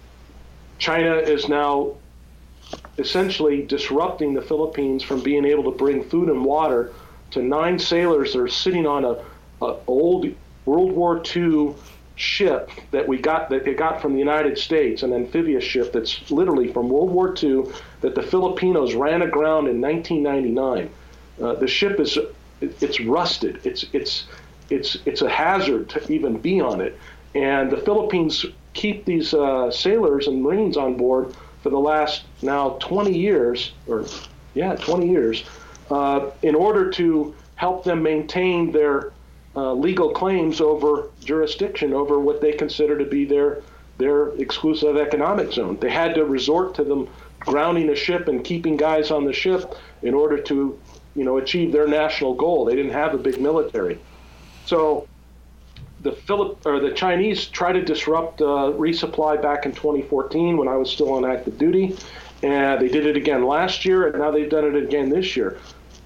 China is now essentially disrupting the Philippines from being able to bring food and water to nine sailors that are sitting on a, a old World War Two ship that we got that they got from the United States, an amphibious ship that's literally from World War Two that the Filipinos ran aground in nineteen ninety-nine. Uh, the ship is it's rusted. It's it's it's it's a hazard to even be on it, and the Philippines keep these uh, sailors and Marines on board for the last now twenty years, or yeah, twenty years, uh, in order to help them maintain their uh, legal claims over jurisdiction over what they consider to be their their exclusive economic zone. They had to resort to them grounding a ship and keeping guys on the ship in order to, you know, achieve their national goal. They didn't have a big military. So the Philip or the Chinese tried to disrupt uh, resupply back in twenty fourteen when I was still on active duty, and they did it again last year, and now they've done it again this year.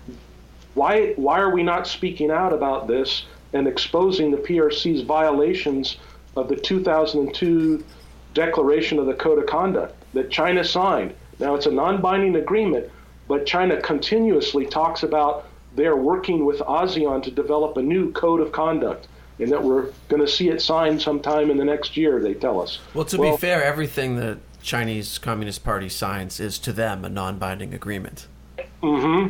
Why why are we not speaking out about this and exposing the P R C's violations of the two thousand two Declaration of the Code of Conduct that China signed? Now, it's a non-binding agreement, but China continuously talks about they're working with ASEAN to develop a new code of conduct, and that we're going to see it signed sometime in the next year, they tell us. Well, to well, be fair, everything the Chinese Communist Party signs is to them a non-binding agreement. Mm-hmm.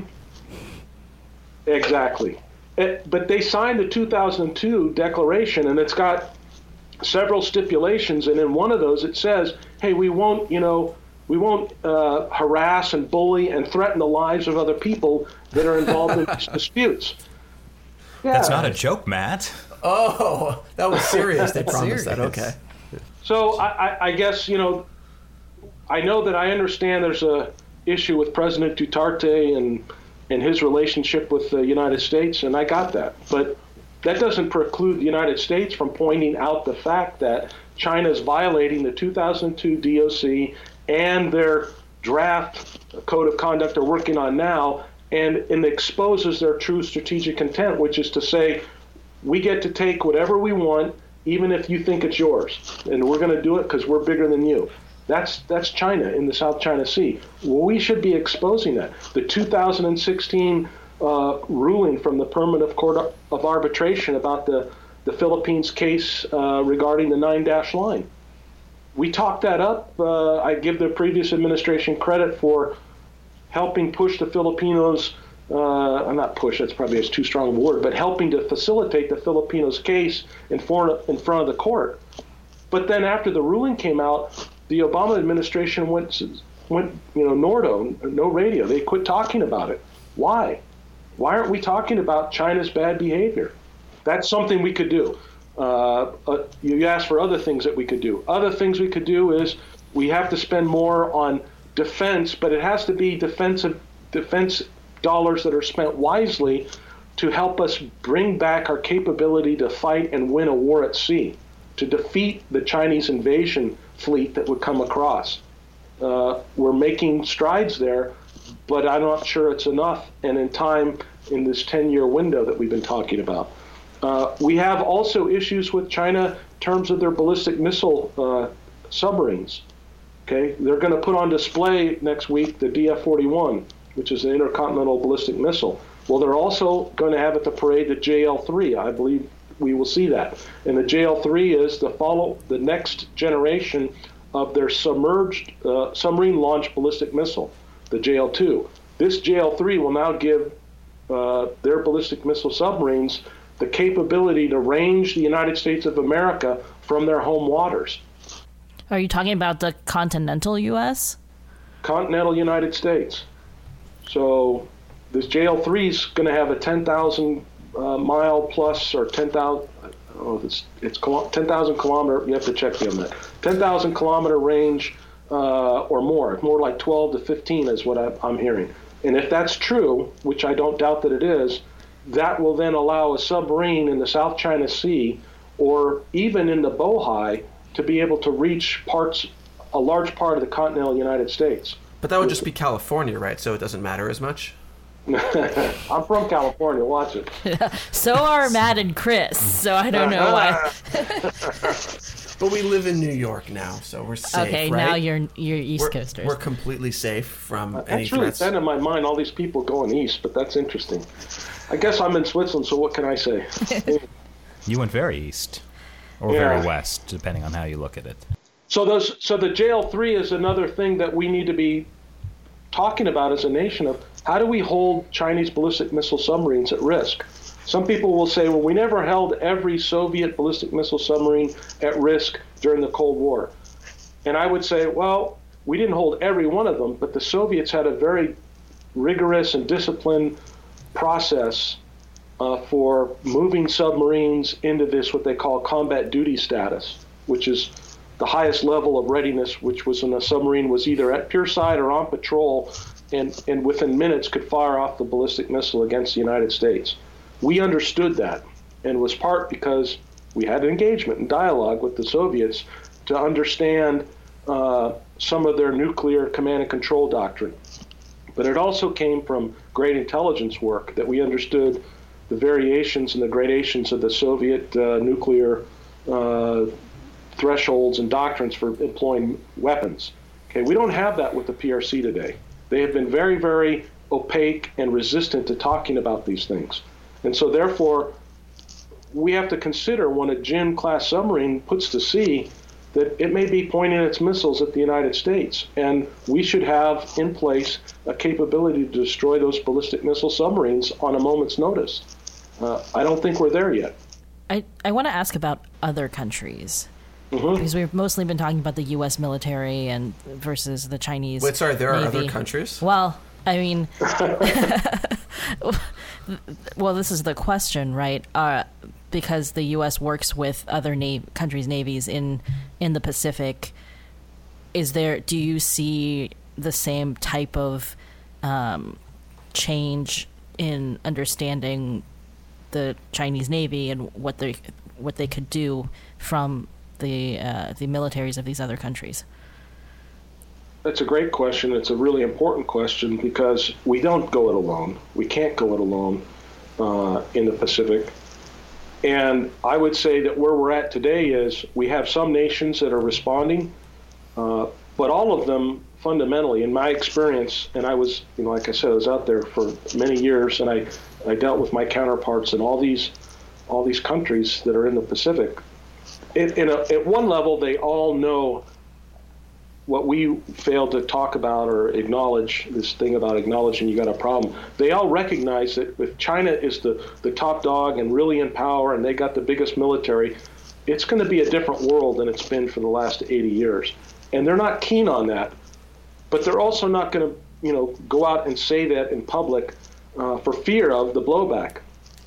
Exactly. It, but they signed the two thousand two declaration, and it's got several stipulations, and in one of those it says, hey, we won't, you know, we won't uh, harass and bully and threaten the lives of other people that are involved in these disputes. Yeah. That's not a joke, Matt. Oh, that was serious. They promised that. Okay. So I, I, I guess, you know, I know that I understand there's a issue with President Duterte and and his relationship with the United States, and I got that. But that doesn't preclude the United States from pointing out the fact that China is violating the two thousand two D O C and their draft code of conduct they're working on now, and, and exposes their true strategic intent, which is to say, we get to take whatever we want, even if you think it's yours, and we're going to do it because we're bigger than you. That's that's China in the South China Sea. Well, we should be exposing that. The two thousand sixteen uh, ruling from the Permanent Court of Arbitration about the, the Philippines case uh, regarding the nine-dash line. We talked that up. Uh, I give the previous administration credit for helping push the Filipinos uh, not push, that's probably a too strong a word, but helping to facilitate the Filipinos' case in front, in front of the court. But then after the ruling came out, the Obama administration went, went you know, Nordo, no radio. They quit talking about it. Why? Why aren't we talking about China's bad behavior? That's something we could do. Uh, uh, you asked for other things that we could do. Other things we could do is we have to spend more on defense, but it has to be defensive defense dollars that are spent wisely to help us bring back our capability to fight and win a war at sea, to defeat the Chinese invasion fleet that would come across. Uh, we're making strides there, but I'm not sure it's enough, and in time, in this ten-year window that we've been talking about. Uh, we have also issues with China in terms of their ballistic missile uh, submarines. Okay, they're going to put on display next week the D F forty-one, which is an intercontinental ballistic missile. Well, they're also going to have at the parade the J L three. I believe we will see that. And the J L three is the follow, the next generation of their submerged uh, submarine-launched ballistic missile, the J L two. This J L three will now give uh, their ballistic missile submarines the capability to range the United States of America from their home waters. Are you talking about the continental U S? Continental United States. So this J L three is going to have a ten thousand uh, mile plus, or ten thousand, I don't know if it's, it's ten thousand kilometer, you have to check me on that, ten thousand kilometer range uh, or more, more like twelve to fifteen is what I, I'm hearing. And if that's true, which I don't doubt that it is, that will then allow a submarine in the South China Sea or even in the Bohai to be able to reach parts, a large part of the continental United States. But that would just be California, right? So it doesn't matter as much? I'm from California, watch it. So are Matt and Chris, so I don't know why. But we live in New York now, so we're safe, okay, right? now you're you're East we're, Coasters. We're completely safe from uh, any that's really threats. been in my mind, all these people going east, but that's interesting. I guess I'm in Switzerland, so what can I say? You went very east, or Yeah. very west, depending on how you look at it. So those, so the J L three is another thing that we need to be talking about as a nation of how do we hold Chinese ballistic missile submarines at risk? Some people will say, well, we never held every Soviet ballistic missile submarine at risk during the Cold War. And I would say, well, we didn't hold every one of them, but the Soviets had a very rigorous and disciplined process uh, for moving submarines into this, what they call combat duty status, which is the highest level of readiness, which was when a submarine was either at pure side or on patrol, and, and within minutes could fire off the ballistic missile against the United States. We understood that, and was part because we had an engagement and dialogue with the Soviets to understand uh, some of their nuclear command and control doctrine. But it also came from great intelligence work that we understood the variations and the gradations of the Soviet uh, nuclear uh, thresholds and doctrines for employing weapons. Okay, we don't have that with the P R C today. They have been very, very opaque and resistant to talking about these things. And so therefore, we have to consider when a Jin-class submarine puts to sea that it may be pointing its missiles at the United States. And we should have in place a capability to destroy those ballistic missile submarines on a moment's notice. Uh, I don't think we're there yet. I, I want to ask about other countries. Mm-hmm. Because we've mostly been talking about the U S military and versus the Chinese Wait, sorry, there are Navy. other countries? Well, I mean, well, this is the question, right? Uh, because the U S works with other na- countries' navies in in the Pacific. Is there? Do you see the same type of um, change in understanding the Chinese Navy and what they what they could do from the uh, the militaries of these other countries? That's a great question. It's a really important question because we don't go it alone. We can't go it alone uh, in the Pacific. And I would say that where we're at today is we have some nations that are responding, uh, but all of them fundamentally, in my experience, and I was, you know, like I said, I was out there for many years, and I, I dealt with my counterparts in all these, all these countries that are in the Pacific. It, in a, at one level, they all know what we failed to talk about or acknowledge, this thing about acknowledging you got a problem, they all recognize that if China is the, the top dog and really in power and they got the biggest military, it's going to be a different world than it's been for the last eighty years. And they're not keen on that. But they're also not going to, you know, go out and say that in public uh, for fear of the blowback.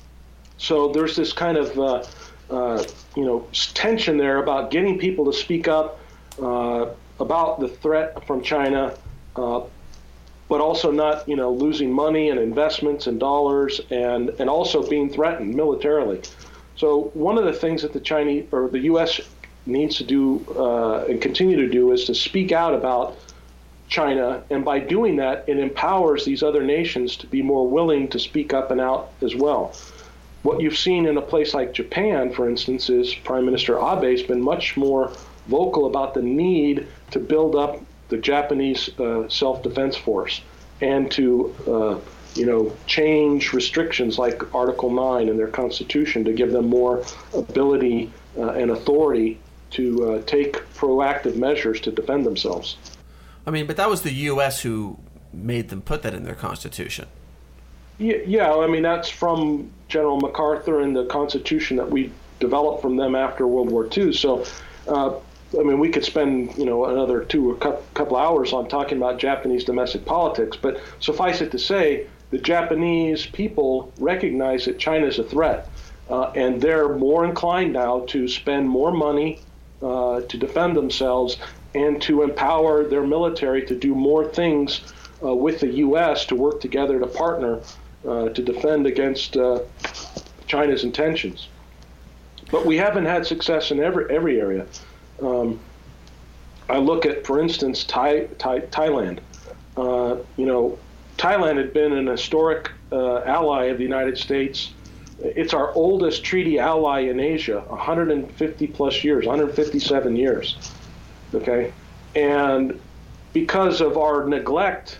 So there's this kind of, uh, uh, you know, tension there about getting people to speak up uh, about the threat from China, uh, but also not, you know, losing money and investments and dollars, and, and also being threatened militarily. So one of the things that the Chinese or the U S needs to do uh, and continue to do is to speak out about China, and by doing that, it empowers these other nations to be more willing to speak up and out as well. What you've seen in a place like Japan, for instance, is Prime Minister Abe has been much more vocal about the need to build up the Japanese uh, self-defense force and to, uh, you know, change restrictions like Article nine in their constitution to give them more ability uh, and authority to uh, take proactive measures to defend themselves. I mean, but that was the U S who made them put that in their constitution. Yeah, yeah, I mean, that's from General MacArthur and the Constitution that we developed from them after World War Two. So, uh, I mean, we could spend, you know, another two or couple hours on talking about Japanese domestic politics, but suffice it to say, the Japanese people recognize that China is a threat, uh, and they're more inclined now to spend more money uh, to defend themselves and to empower their military to do more things uh, with the U S to work together to partner uh, to defend against uh, China's intentions. But we haven't had success in every every area. Um, I look at, for instance, Thai, Thai, Thailand. Uh, you know, Thailand had been an historic uh, ally of the United States. It's our oldest treaty ally in Asia, one hundred fifty plus years, one hundred fifty-seven years. Okay, and because of our neglect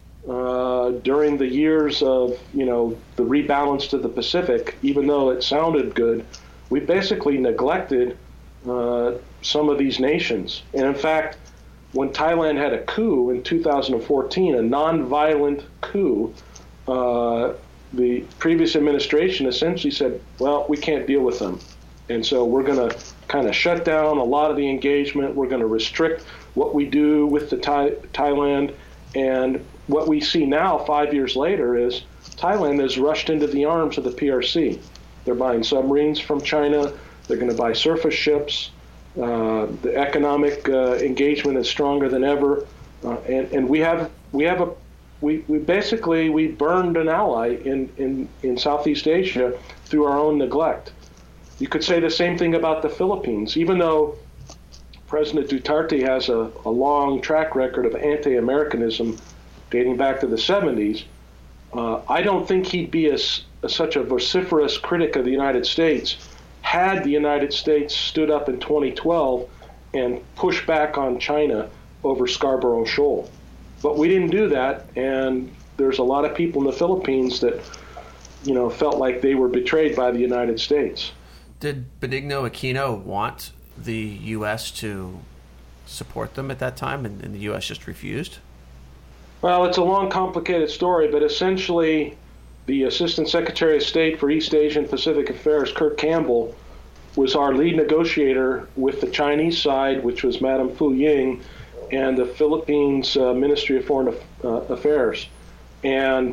uh, during the years of, you know, the rebalance to the Pacific, even though it sounded good, we basically neglected uh, some of these nations. And in fact, when Thailand had a coup in two thousand fourteen, a non-violent coup, uh, the previous administration essentially said, well, we can't deal with them. And so we're going to kind of shut down a lot of the engagement. We're going to restrict what we do with the Thai, Thailand. And what we see now, five years later, is Thailand has rushed into the arms of the P R C. They're buying submarines from China. They're going to buy surface ships. Uh, the economic uh, engagement is stronger than ever. Uh, and, and we have we have a we, we basically we burned an ally in, in, in Southeast Asia through our own neglect. You could say the same thing about the Philippines. Even though President Duterte has a, a long track record of anti-Americanism dating back to the seventies, uh, I don't think he'd be as, as such a vociferous critic of the United States had the United States stood up in twenty twelve and pushed back on China over Scarborough Shoal. But we didn't do that, and there's a lot of people in the Philippines that, you know, felt like they were betrayed by the United States. Did Benigno Aquino want the U S to support them at that time, and, and the U S just refused? Well, it's a long, complicated story, but essentially the Assistant Secretary of State for East Asia and Pacific Affairs, Kurt Campbell, was our lead negotiator with the Chinese side, which was Madame Fu Ying, and the Philippines uh, Ministry of Foreign uh, Affairs. And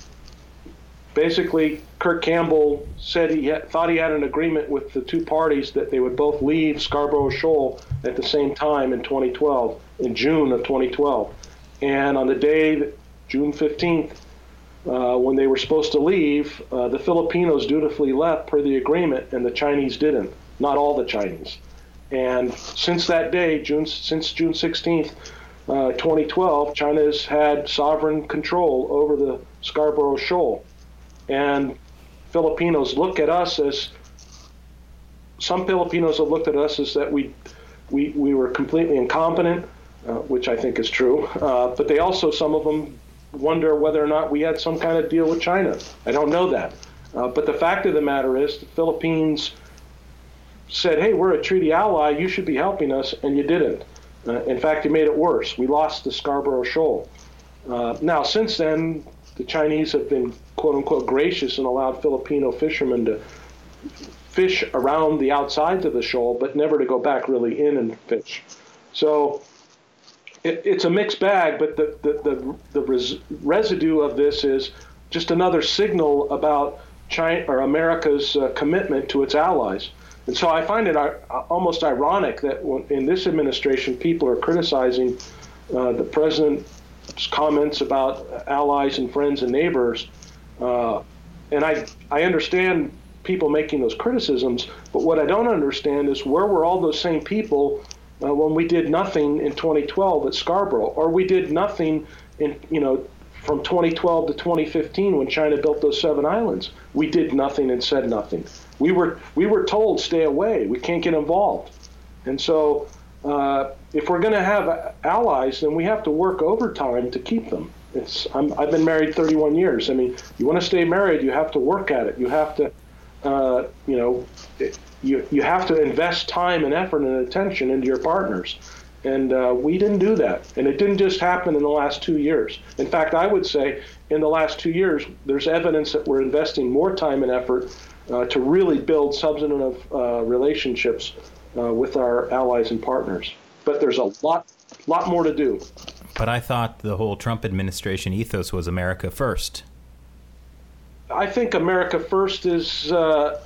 basically, Kurt Campbell said he had, thought he had an agreement with the two parties that they would both leave Scarborough Shoal at the same time in twenty twelve, in June of twenty twelve. And on the day, June fifteenth, uh, when they were supposed to leave, uh, the Filipinos dutifully left per the agreement, and the Chinese didn't. Not all the Chinese. And since that day, June since June sixteenth, uh, twenty twelve, China has had sovereign control over the Scarborough Shoal. And Filipinos look at us as, some Filipinos have looked at us as that we we, we were completely incompetent, uh, which I think is true. Uh, but they also, some of them, wonder whether or not we had some kind of deal with China. I don't know that. Uh, but the fact of the matter is the Philippines said, hey, we're a treaty ally, you should be helping us, and you didn't. Uh, in fact, it made it worse. We lost the Scarborough Shoal. Uh, now, since then, the Chinese have been, quote unquote, gracious and allowed Filipino fishermen to fish around the outsides of the shoal, but never to go back really in and fish. So it, it's a mixed bag, but the, the, the, the res, residue of this is just another signal about China or America's uh, commitment to its allies. And so I find it uh, almost ironic that when, in this administration, people are criticizing uh, the president's comments about allies and friends and neighbors. Uh, and I, I understand people making those criticisms, but what I don't understand is where were all those same people uh, when we did nothing in twenty twelve at Scarborough, or we did nothing in, you know, from twenty twelve to twenty fifteen when China built those seven islands. We did nothing and said nothing. We were we were told, stay away, we can't get involved. And so uh, if we're going to have allies, then we have to work overtime to keep them. It's, I'm, I've been married thirty-one years. I mean, you want to stay married, you have to work at it. You have to, uh, you know, you, you have to invest time and effort and attention into your partners. And uh, we didn't do that. And it didn't just happen in the last two years. In fact, I would say in the last two years, there's evidence that we're investing more time and effort uh, to really build substantive uh, relationships uh, with our allies and partners. But there's a lot, lot more to do. But I thought the whole Trump administration ethos was America first. I think America first is uh,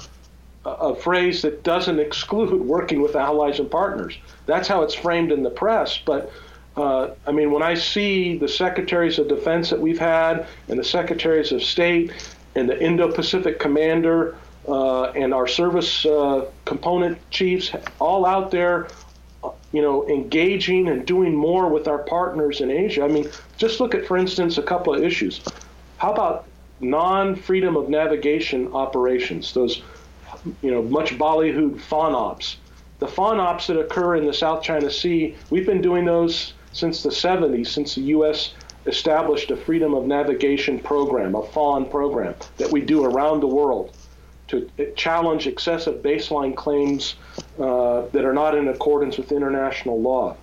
a phrase that doesn't exclude working with allies and partners. That's how it's framed in the press. But, uh, I mean, when I see the secretaries of defense that we've had and the secretaries of state and the Indo-Pacific commander uh, and our service uh, component chiefs all out there, you know, engaging and doing more with our partners in Asia. I mean, just look at, for instance, a couple of issues. How about non-freedom of navigation operations, those, you know, much ballyhooed FONOPs? The FONOPs that occur in the South China Sea, we've been doing those since the seventies, since the U S established a freedom of navigation program, a FON program, that we do around the world to challenge excessive baseline claims uh, that are not in accordance with international law.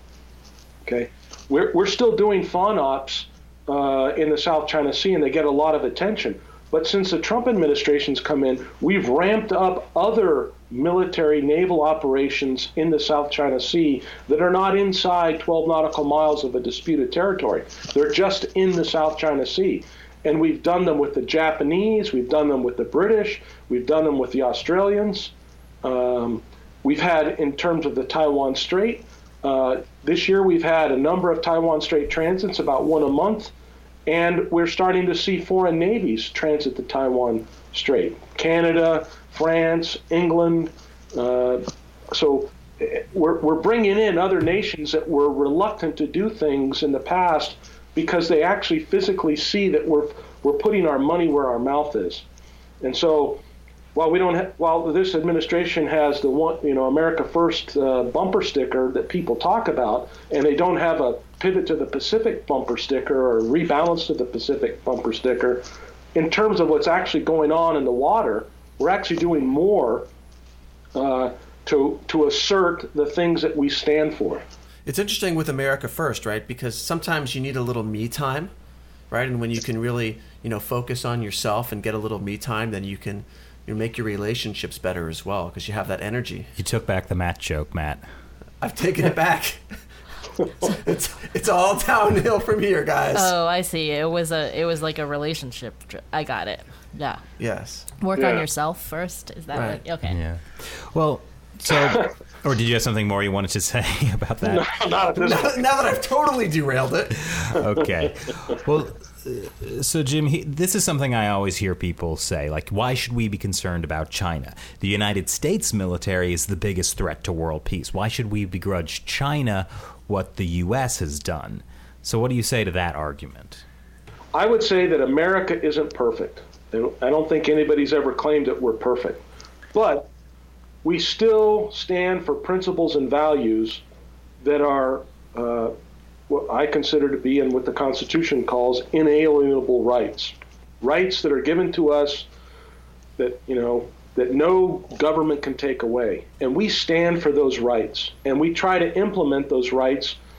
Okay, we're we're still doing FONOPs uh, in the South China Sea, and they get a lot of attention. But since the Trump administration's come in, we've ramped up other military naval operations in the South China Sea that are not inside twelve nautical miles of a disputed territory. They're just in the South China Sea. And we've done them with the Japanese, we've done them with the British, we've done them with the Australians. Um, we've had, in terms of the Taiwan Strait, uh, this year we've had a number of Taiwan Strait transits, about one a month, and we're starting to see foreign navies transit the Taiwan Strait. Canada, France, England. Uh, so we're, we're bringing in other nations that were reluctant to do things in the past because they actually physically see that we're we're putting our money where our mouth is. And so while we don't ha- while this administration has the one, you know, America First uh, bumper sticker that people talk about, and they don't have a pivot to the Pacific bumper sticker or rebalance to the Pacific bumper sticker, in terms of what's actually going on in the water, we're actually doing more uh, to to assert the things that we stand for. It's interesting with America First, right? Because sometimes you need a little me time, right? And when you can really, you know, focus on yourself and get a little me time, then you can you make your relationships better as well because you have that energy. You took back the Matt joke, Matt. I've taken it back. it's it's all downhill from here, guys. Oh, I see. It was a it was like a relationship. I got it. Yeah. Yes. Work yeah. on yourself first. Is that right? What, okay? Yeah. Well. So, or did you have something more you wanted to say about that? No, not at this now, point. now that I've totally derailed it. Okay. Well, uh, so Jim, he, this is something I always hear people say, like, why should we be concerned about China? The United States military is the biggest threat to world peace. Why should we begrudge China what the U S has done? So what do you say to that argument? I would say that America isn't perfect. I don't think anybody's ever claimed that we're perfect. But we still stand for principles and values that are uh, what I consider to be, and what the Constitution calls, inalienable rights. Rights that are given to us that, you know, that no government can take away. And we stand for those rights. And we try to implement those rights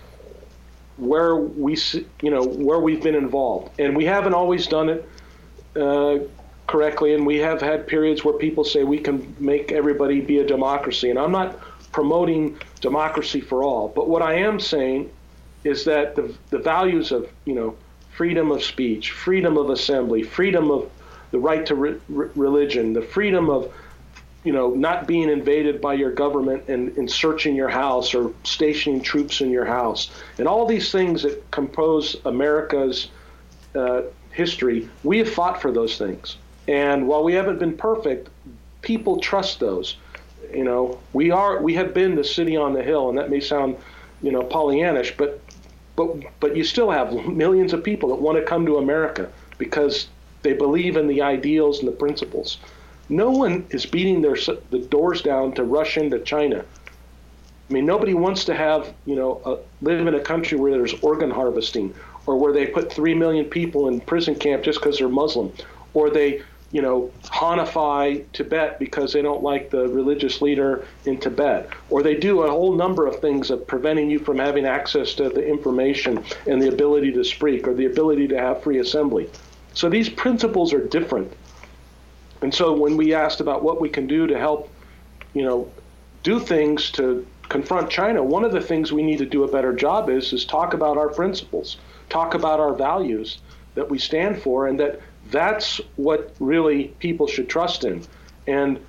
where we, you know, where we've been involved, and we haven't always done it uh, correctly, and we have had periods where people say we can make everybody be a democracy, and I'm not promoting democracy for all, but what I am saying is that the the values of, you know, freedom of speech, freedom of assembly, freedom of the right to re- re- religion, the freedom of, you know, not being invaded by your government and, and searching your house or stationing troops in your house, and all these things that compose America's uh, history, we have fought for those things. And while we haven't been perfect, people trust those. You know, we are, we have been the city on the hill, and that may sound, you know, Pollyannish, but, but, but you still have millions of people that want to come to America because they believe in the ideals and the principles. No one is beating their the doors down to rush into China. I mean, nobody wants to have, you know, uh, live in a country where there's organ harvesting, or where they put three million people in prison camp just because they're Muslim, or they, you know, Hanify Tibet because they don't like the religious leader in Tibet, or they do a whole number of things of preventing you from having access to the information and the ability to speak, or the ability to have free assembly. So these principles are different. And so when we asked about what we can do to help, you know, do things to confront China, one of the things we need to do a better job is, is talk about our principles, talk about our values that we stand for, and that that's what really people should trust in. And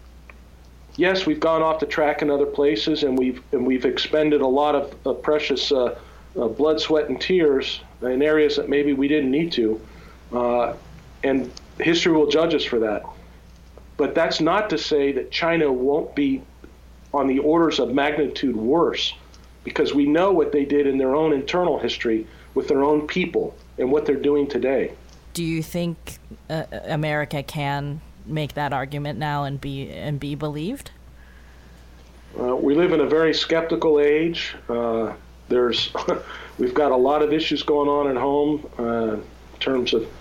yes, we've gone off the track in other places, and we've and we've expended a lot of uh, precious uh, uh, blood, sweat, and tears in areas that maybe we didn't need to. Uh, and history will judge us for that. But that's not to say that China won't be on the orders of magnitude worse, because we know what they did in their own internal history with their own people and what they're doing today. Do you think uh, America can make that argument now and be and be believed? Uh, we live in a very skeptical age. Uh, there's, we've got a lot of issues going on at home uh, in terms of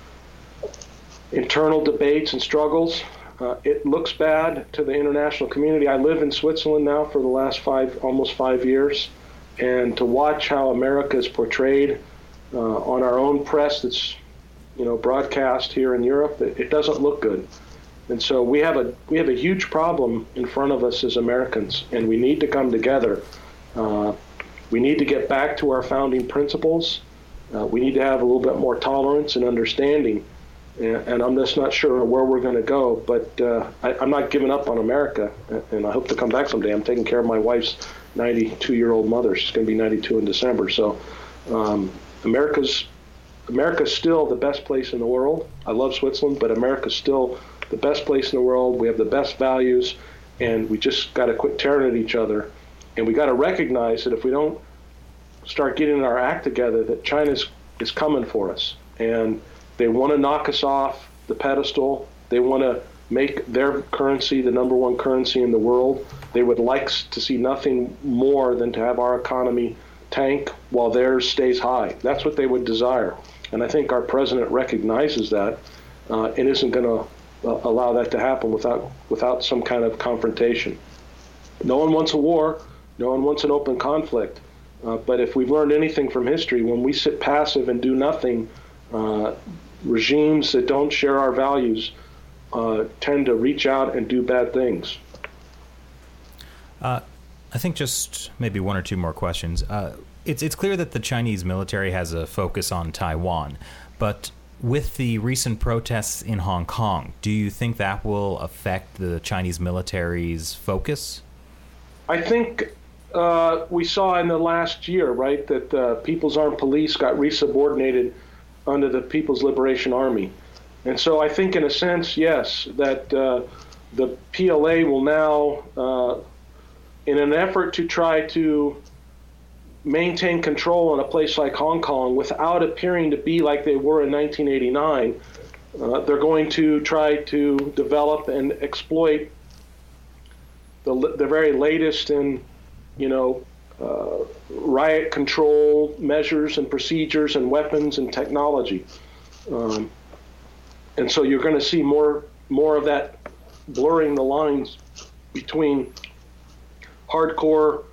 internal debates and struggles. Uh, it looks bad to the international community. I live in Switzerland now for the last five, almost five years, and to watch how America is portrayed uh, on our own press that's, you know, broadcast here in Europe, it, it doesn't look good. And so we have a we have a huge problem in front of us as Americans, and we need to come together. Uh, we need to get back to our founding principles. Uh, we need to have a little bit more tolerance and understanding. And, and I'm just not sure where we're going to go, but uh, I, I'm not giving up on America, and I hope to come back someday. I'm taking care of my wife's ninety-two-year-old mother. She's going to be ninety-two in December. So um, America's America's still the best place in the world. I love Switzerland, but America's still the best place in the world. We have the best values, and we just got to quit tearing at each other. And we got to recognize that if we don't start getting our act together, that China is coming for us. And they want to knock us off the pedestal. They want to make their currency the number one currency in the world. They would like to see nothing more than to have our economy tank while theirs stays high. That's what they would desire. And I think our president recognizes that uh, and isn't going to uh, allow that to happen without without some kind of confrontation. No one wants a war. No one wants an open conflict. Uh, but if we've learned anything from history, when we sit passive and do nothing, uh, regimes that don't share our values uh, tend to reach out and do bad things. Uh, I think just maybe one or two more questions. Uh, it's it's clear that the Chinese military has a focus on Taiwan, but with the recent protests in Hong Kong, do you think that will affect the Chinese military's focus? I think uh, we saw in the last year, right, that uh, People's Armed Police got resubordinated under the People's Liberation Army. And so I think in a sense, yes, that uh, the P L A will now, uh, in an effort to try to maintain control in a place like Hong Kong without appearing to be like they were in nineteen eighty-nine, uh, they're going to try to develop and exploit the, the very latest in, you know, Uh, riot control measures and procedures and weapons and technology. Um, and so you're going to see more more of that blurring the lines between hardcore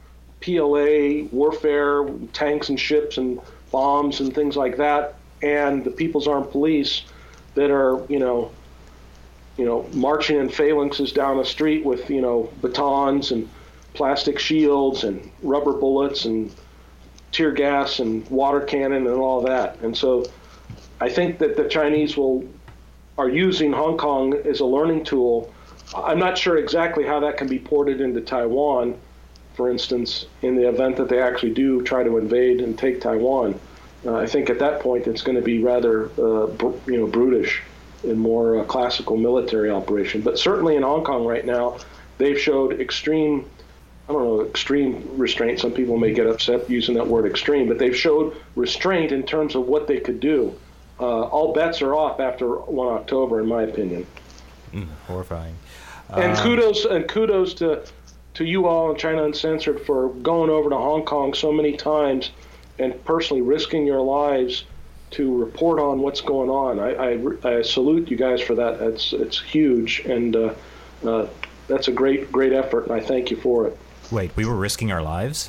P L A warfare, tanks and ships and bombs and things like that, and the People's Armed Police that are, you know, you know, marching in phalanxes down the street with, you know, batons and plastic shields and rubber bullets and tear gas and water cannon and all that. And so I think that the Chinese will are using Hong Kong as a learning tool. I'm not sure exactly how that can be ported into Taiwan, for instance, in the event that they actually do try to invade and take Taiwan. Uh, I think at that point it's going to be rather, uh, br- you know, brutish and more uh, classical military operation. But certainly in Hong Kong right now, they've showed extreme, I don't know, extreme restraint. Some people may get upset using that word extreme, but they've showed restraint in terms of what they could do. Uh, all bets are off after the first of October, in my opinion. Mm, horrifying. And um, kudos and kudos to to you all in China Uncensored for going over to Hong Kong so many times and personally risking your lives to report on what's going on. I, I, I salute you guys for that. It's it's huge, and uh, uh, that's a great great effort, and I thank you for it. Wait, we were risking our lives?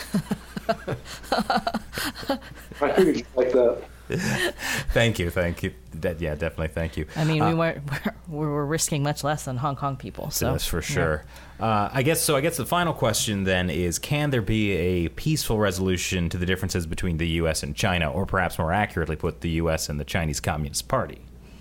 I figured you'd like that. Thank you, thank you. That, yeah, definitely thank you. I mean, uh, we weren't we were risking much less than Hong Kong people. So that's for sure. Yeah. Uh, I guess so. I guess the final question then is: can there be a peaceful resolution to the differences between the U S and China, or perhaps more accurately put, the U S and the Chinese Communist Party?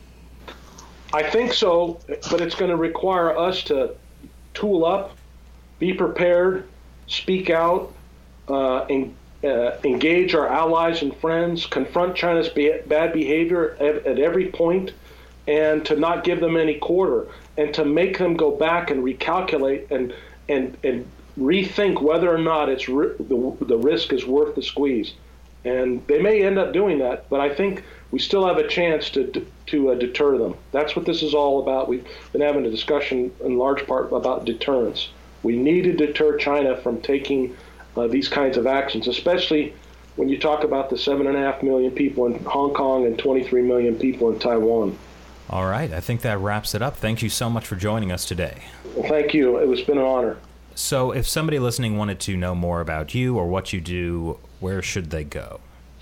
I think so, but it's going to require us to tool up, be prepared, speak out, uh, and Uh, engage our allies and friends, confront China's ba- bad behavior at, at every point, and to not give them any quarter, and to make them go back and recalculate and and and rethink whether or not it's ri- the, the risk is worth the squeeze. And they may end up doing that, but I think we still have a chance to to uh, deter them. That's what this is all about. We've been having a discussion in large part about deterrence. We need to deter China from taking Uh, these kinds of actions, especially when you talk about the seven and a half million people in Hong Kong and twenty-three million people in Taiwan. All right, I think that wraps it up. Thank you so much for joining us today. Well, thank you. It was been an honor. So if somebody listening wanted to know more about you or what you do, where should they go?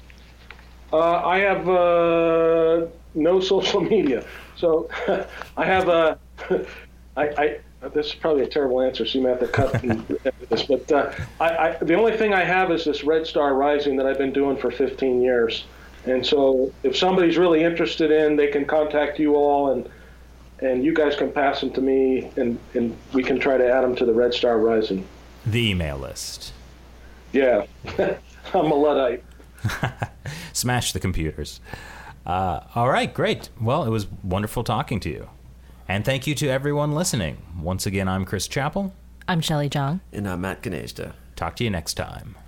Uh, I have uh, no social media. So I have a, I, I, this is probably a terrible answer, so you may have to cut and edit this. But uh, I, I, the only thing I have is this Red Star Rising that I've been doing for fifteen years. And so if somebody's really interested in, they can contact you all, and and you guys can pass them to me, and, and we can try to add them to the Red Star Rising. The email list. Yeah. I'm a Luddite. Smash the computers. Uh, all right, great. Well, it was wonderful talking to you. And thank you to everyone listening. Once again, I'm Chris Chappell. I'm Shelley Zhang. And I'm Matt Gnezda. Talk to you next time.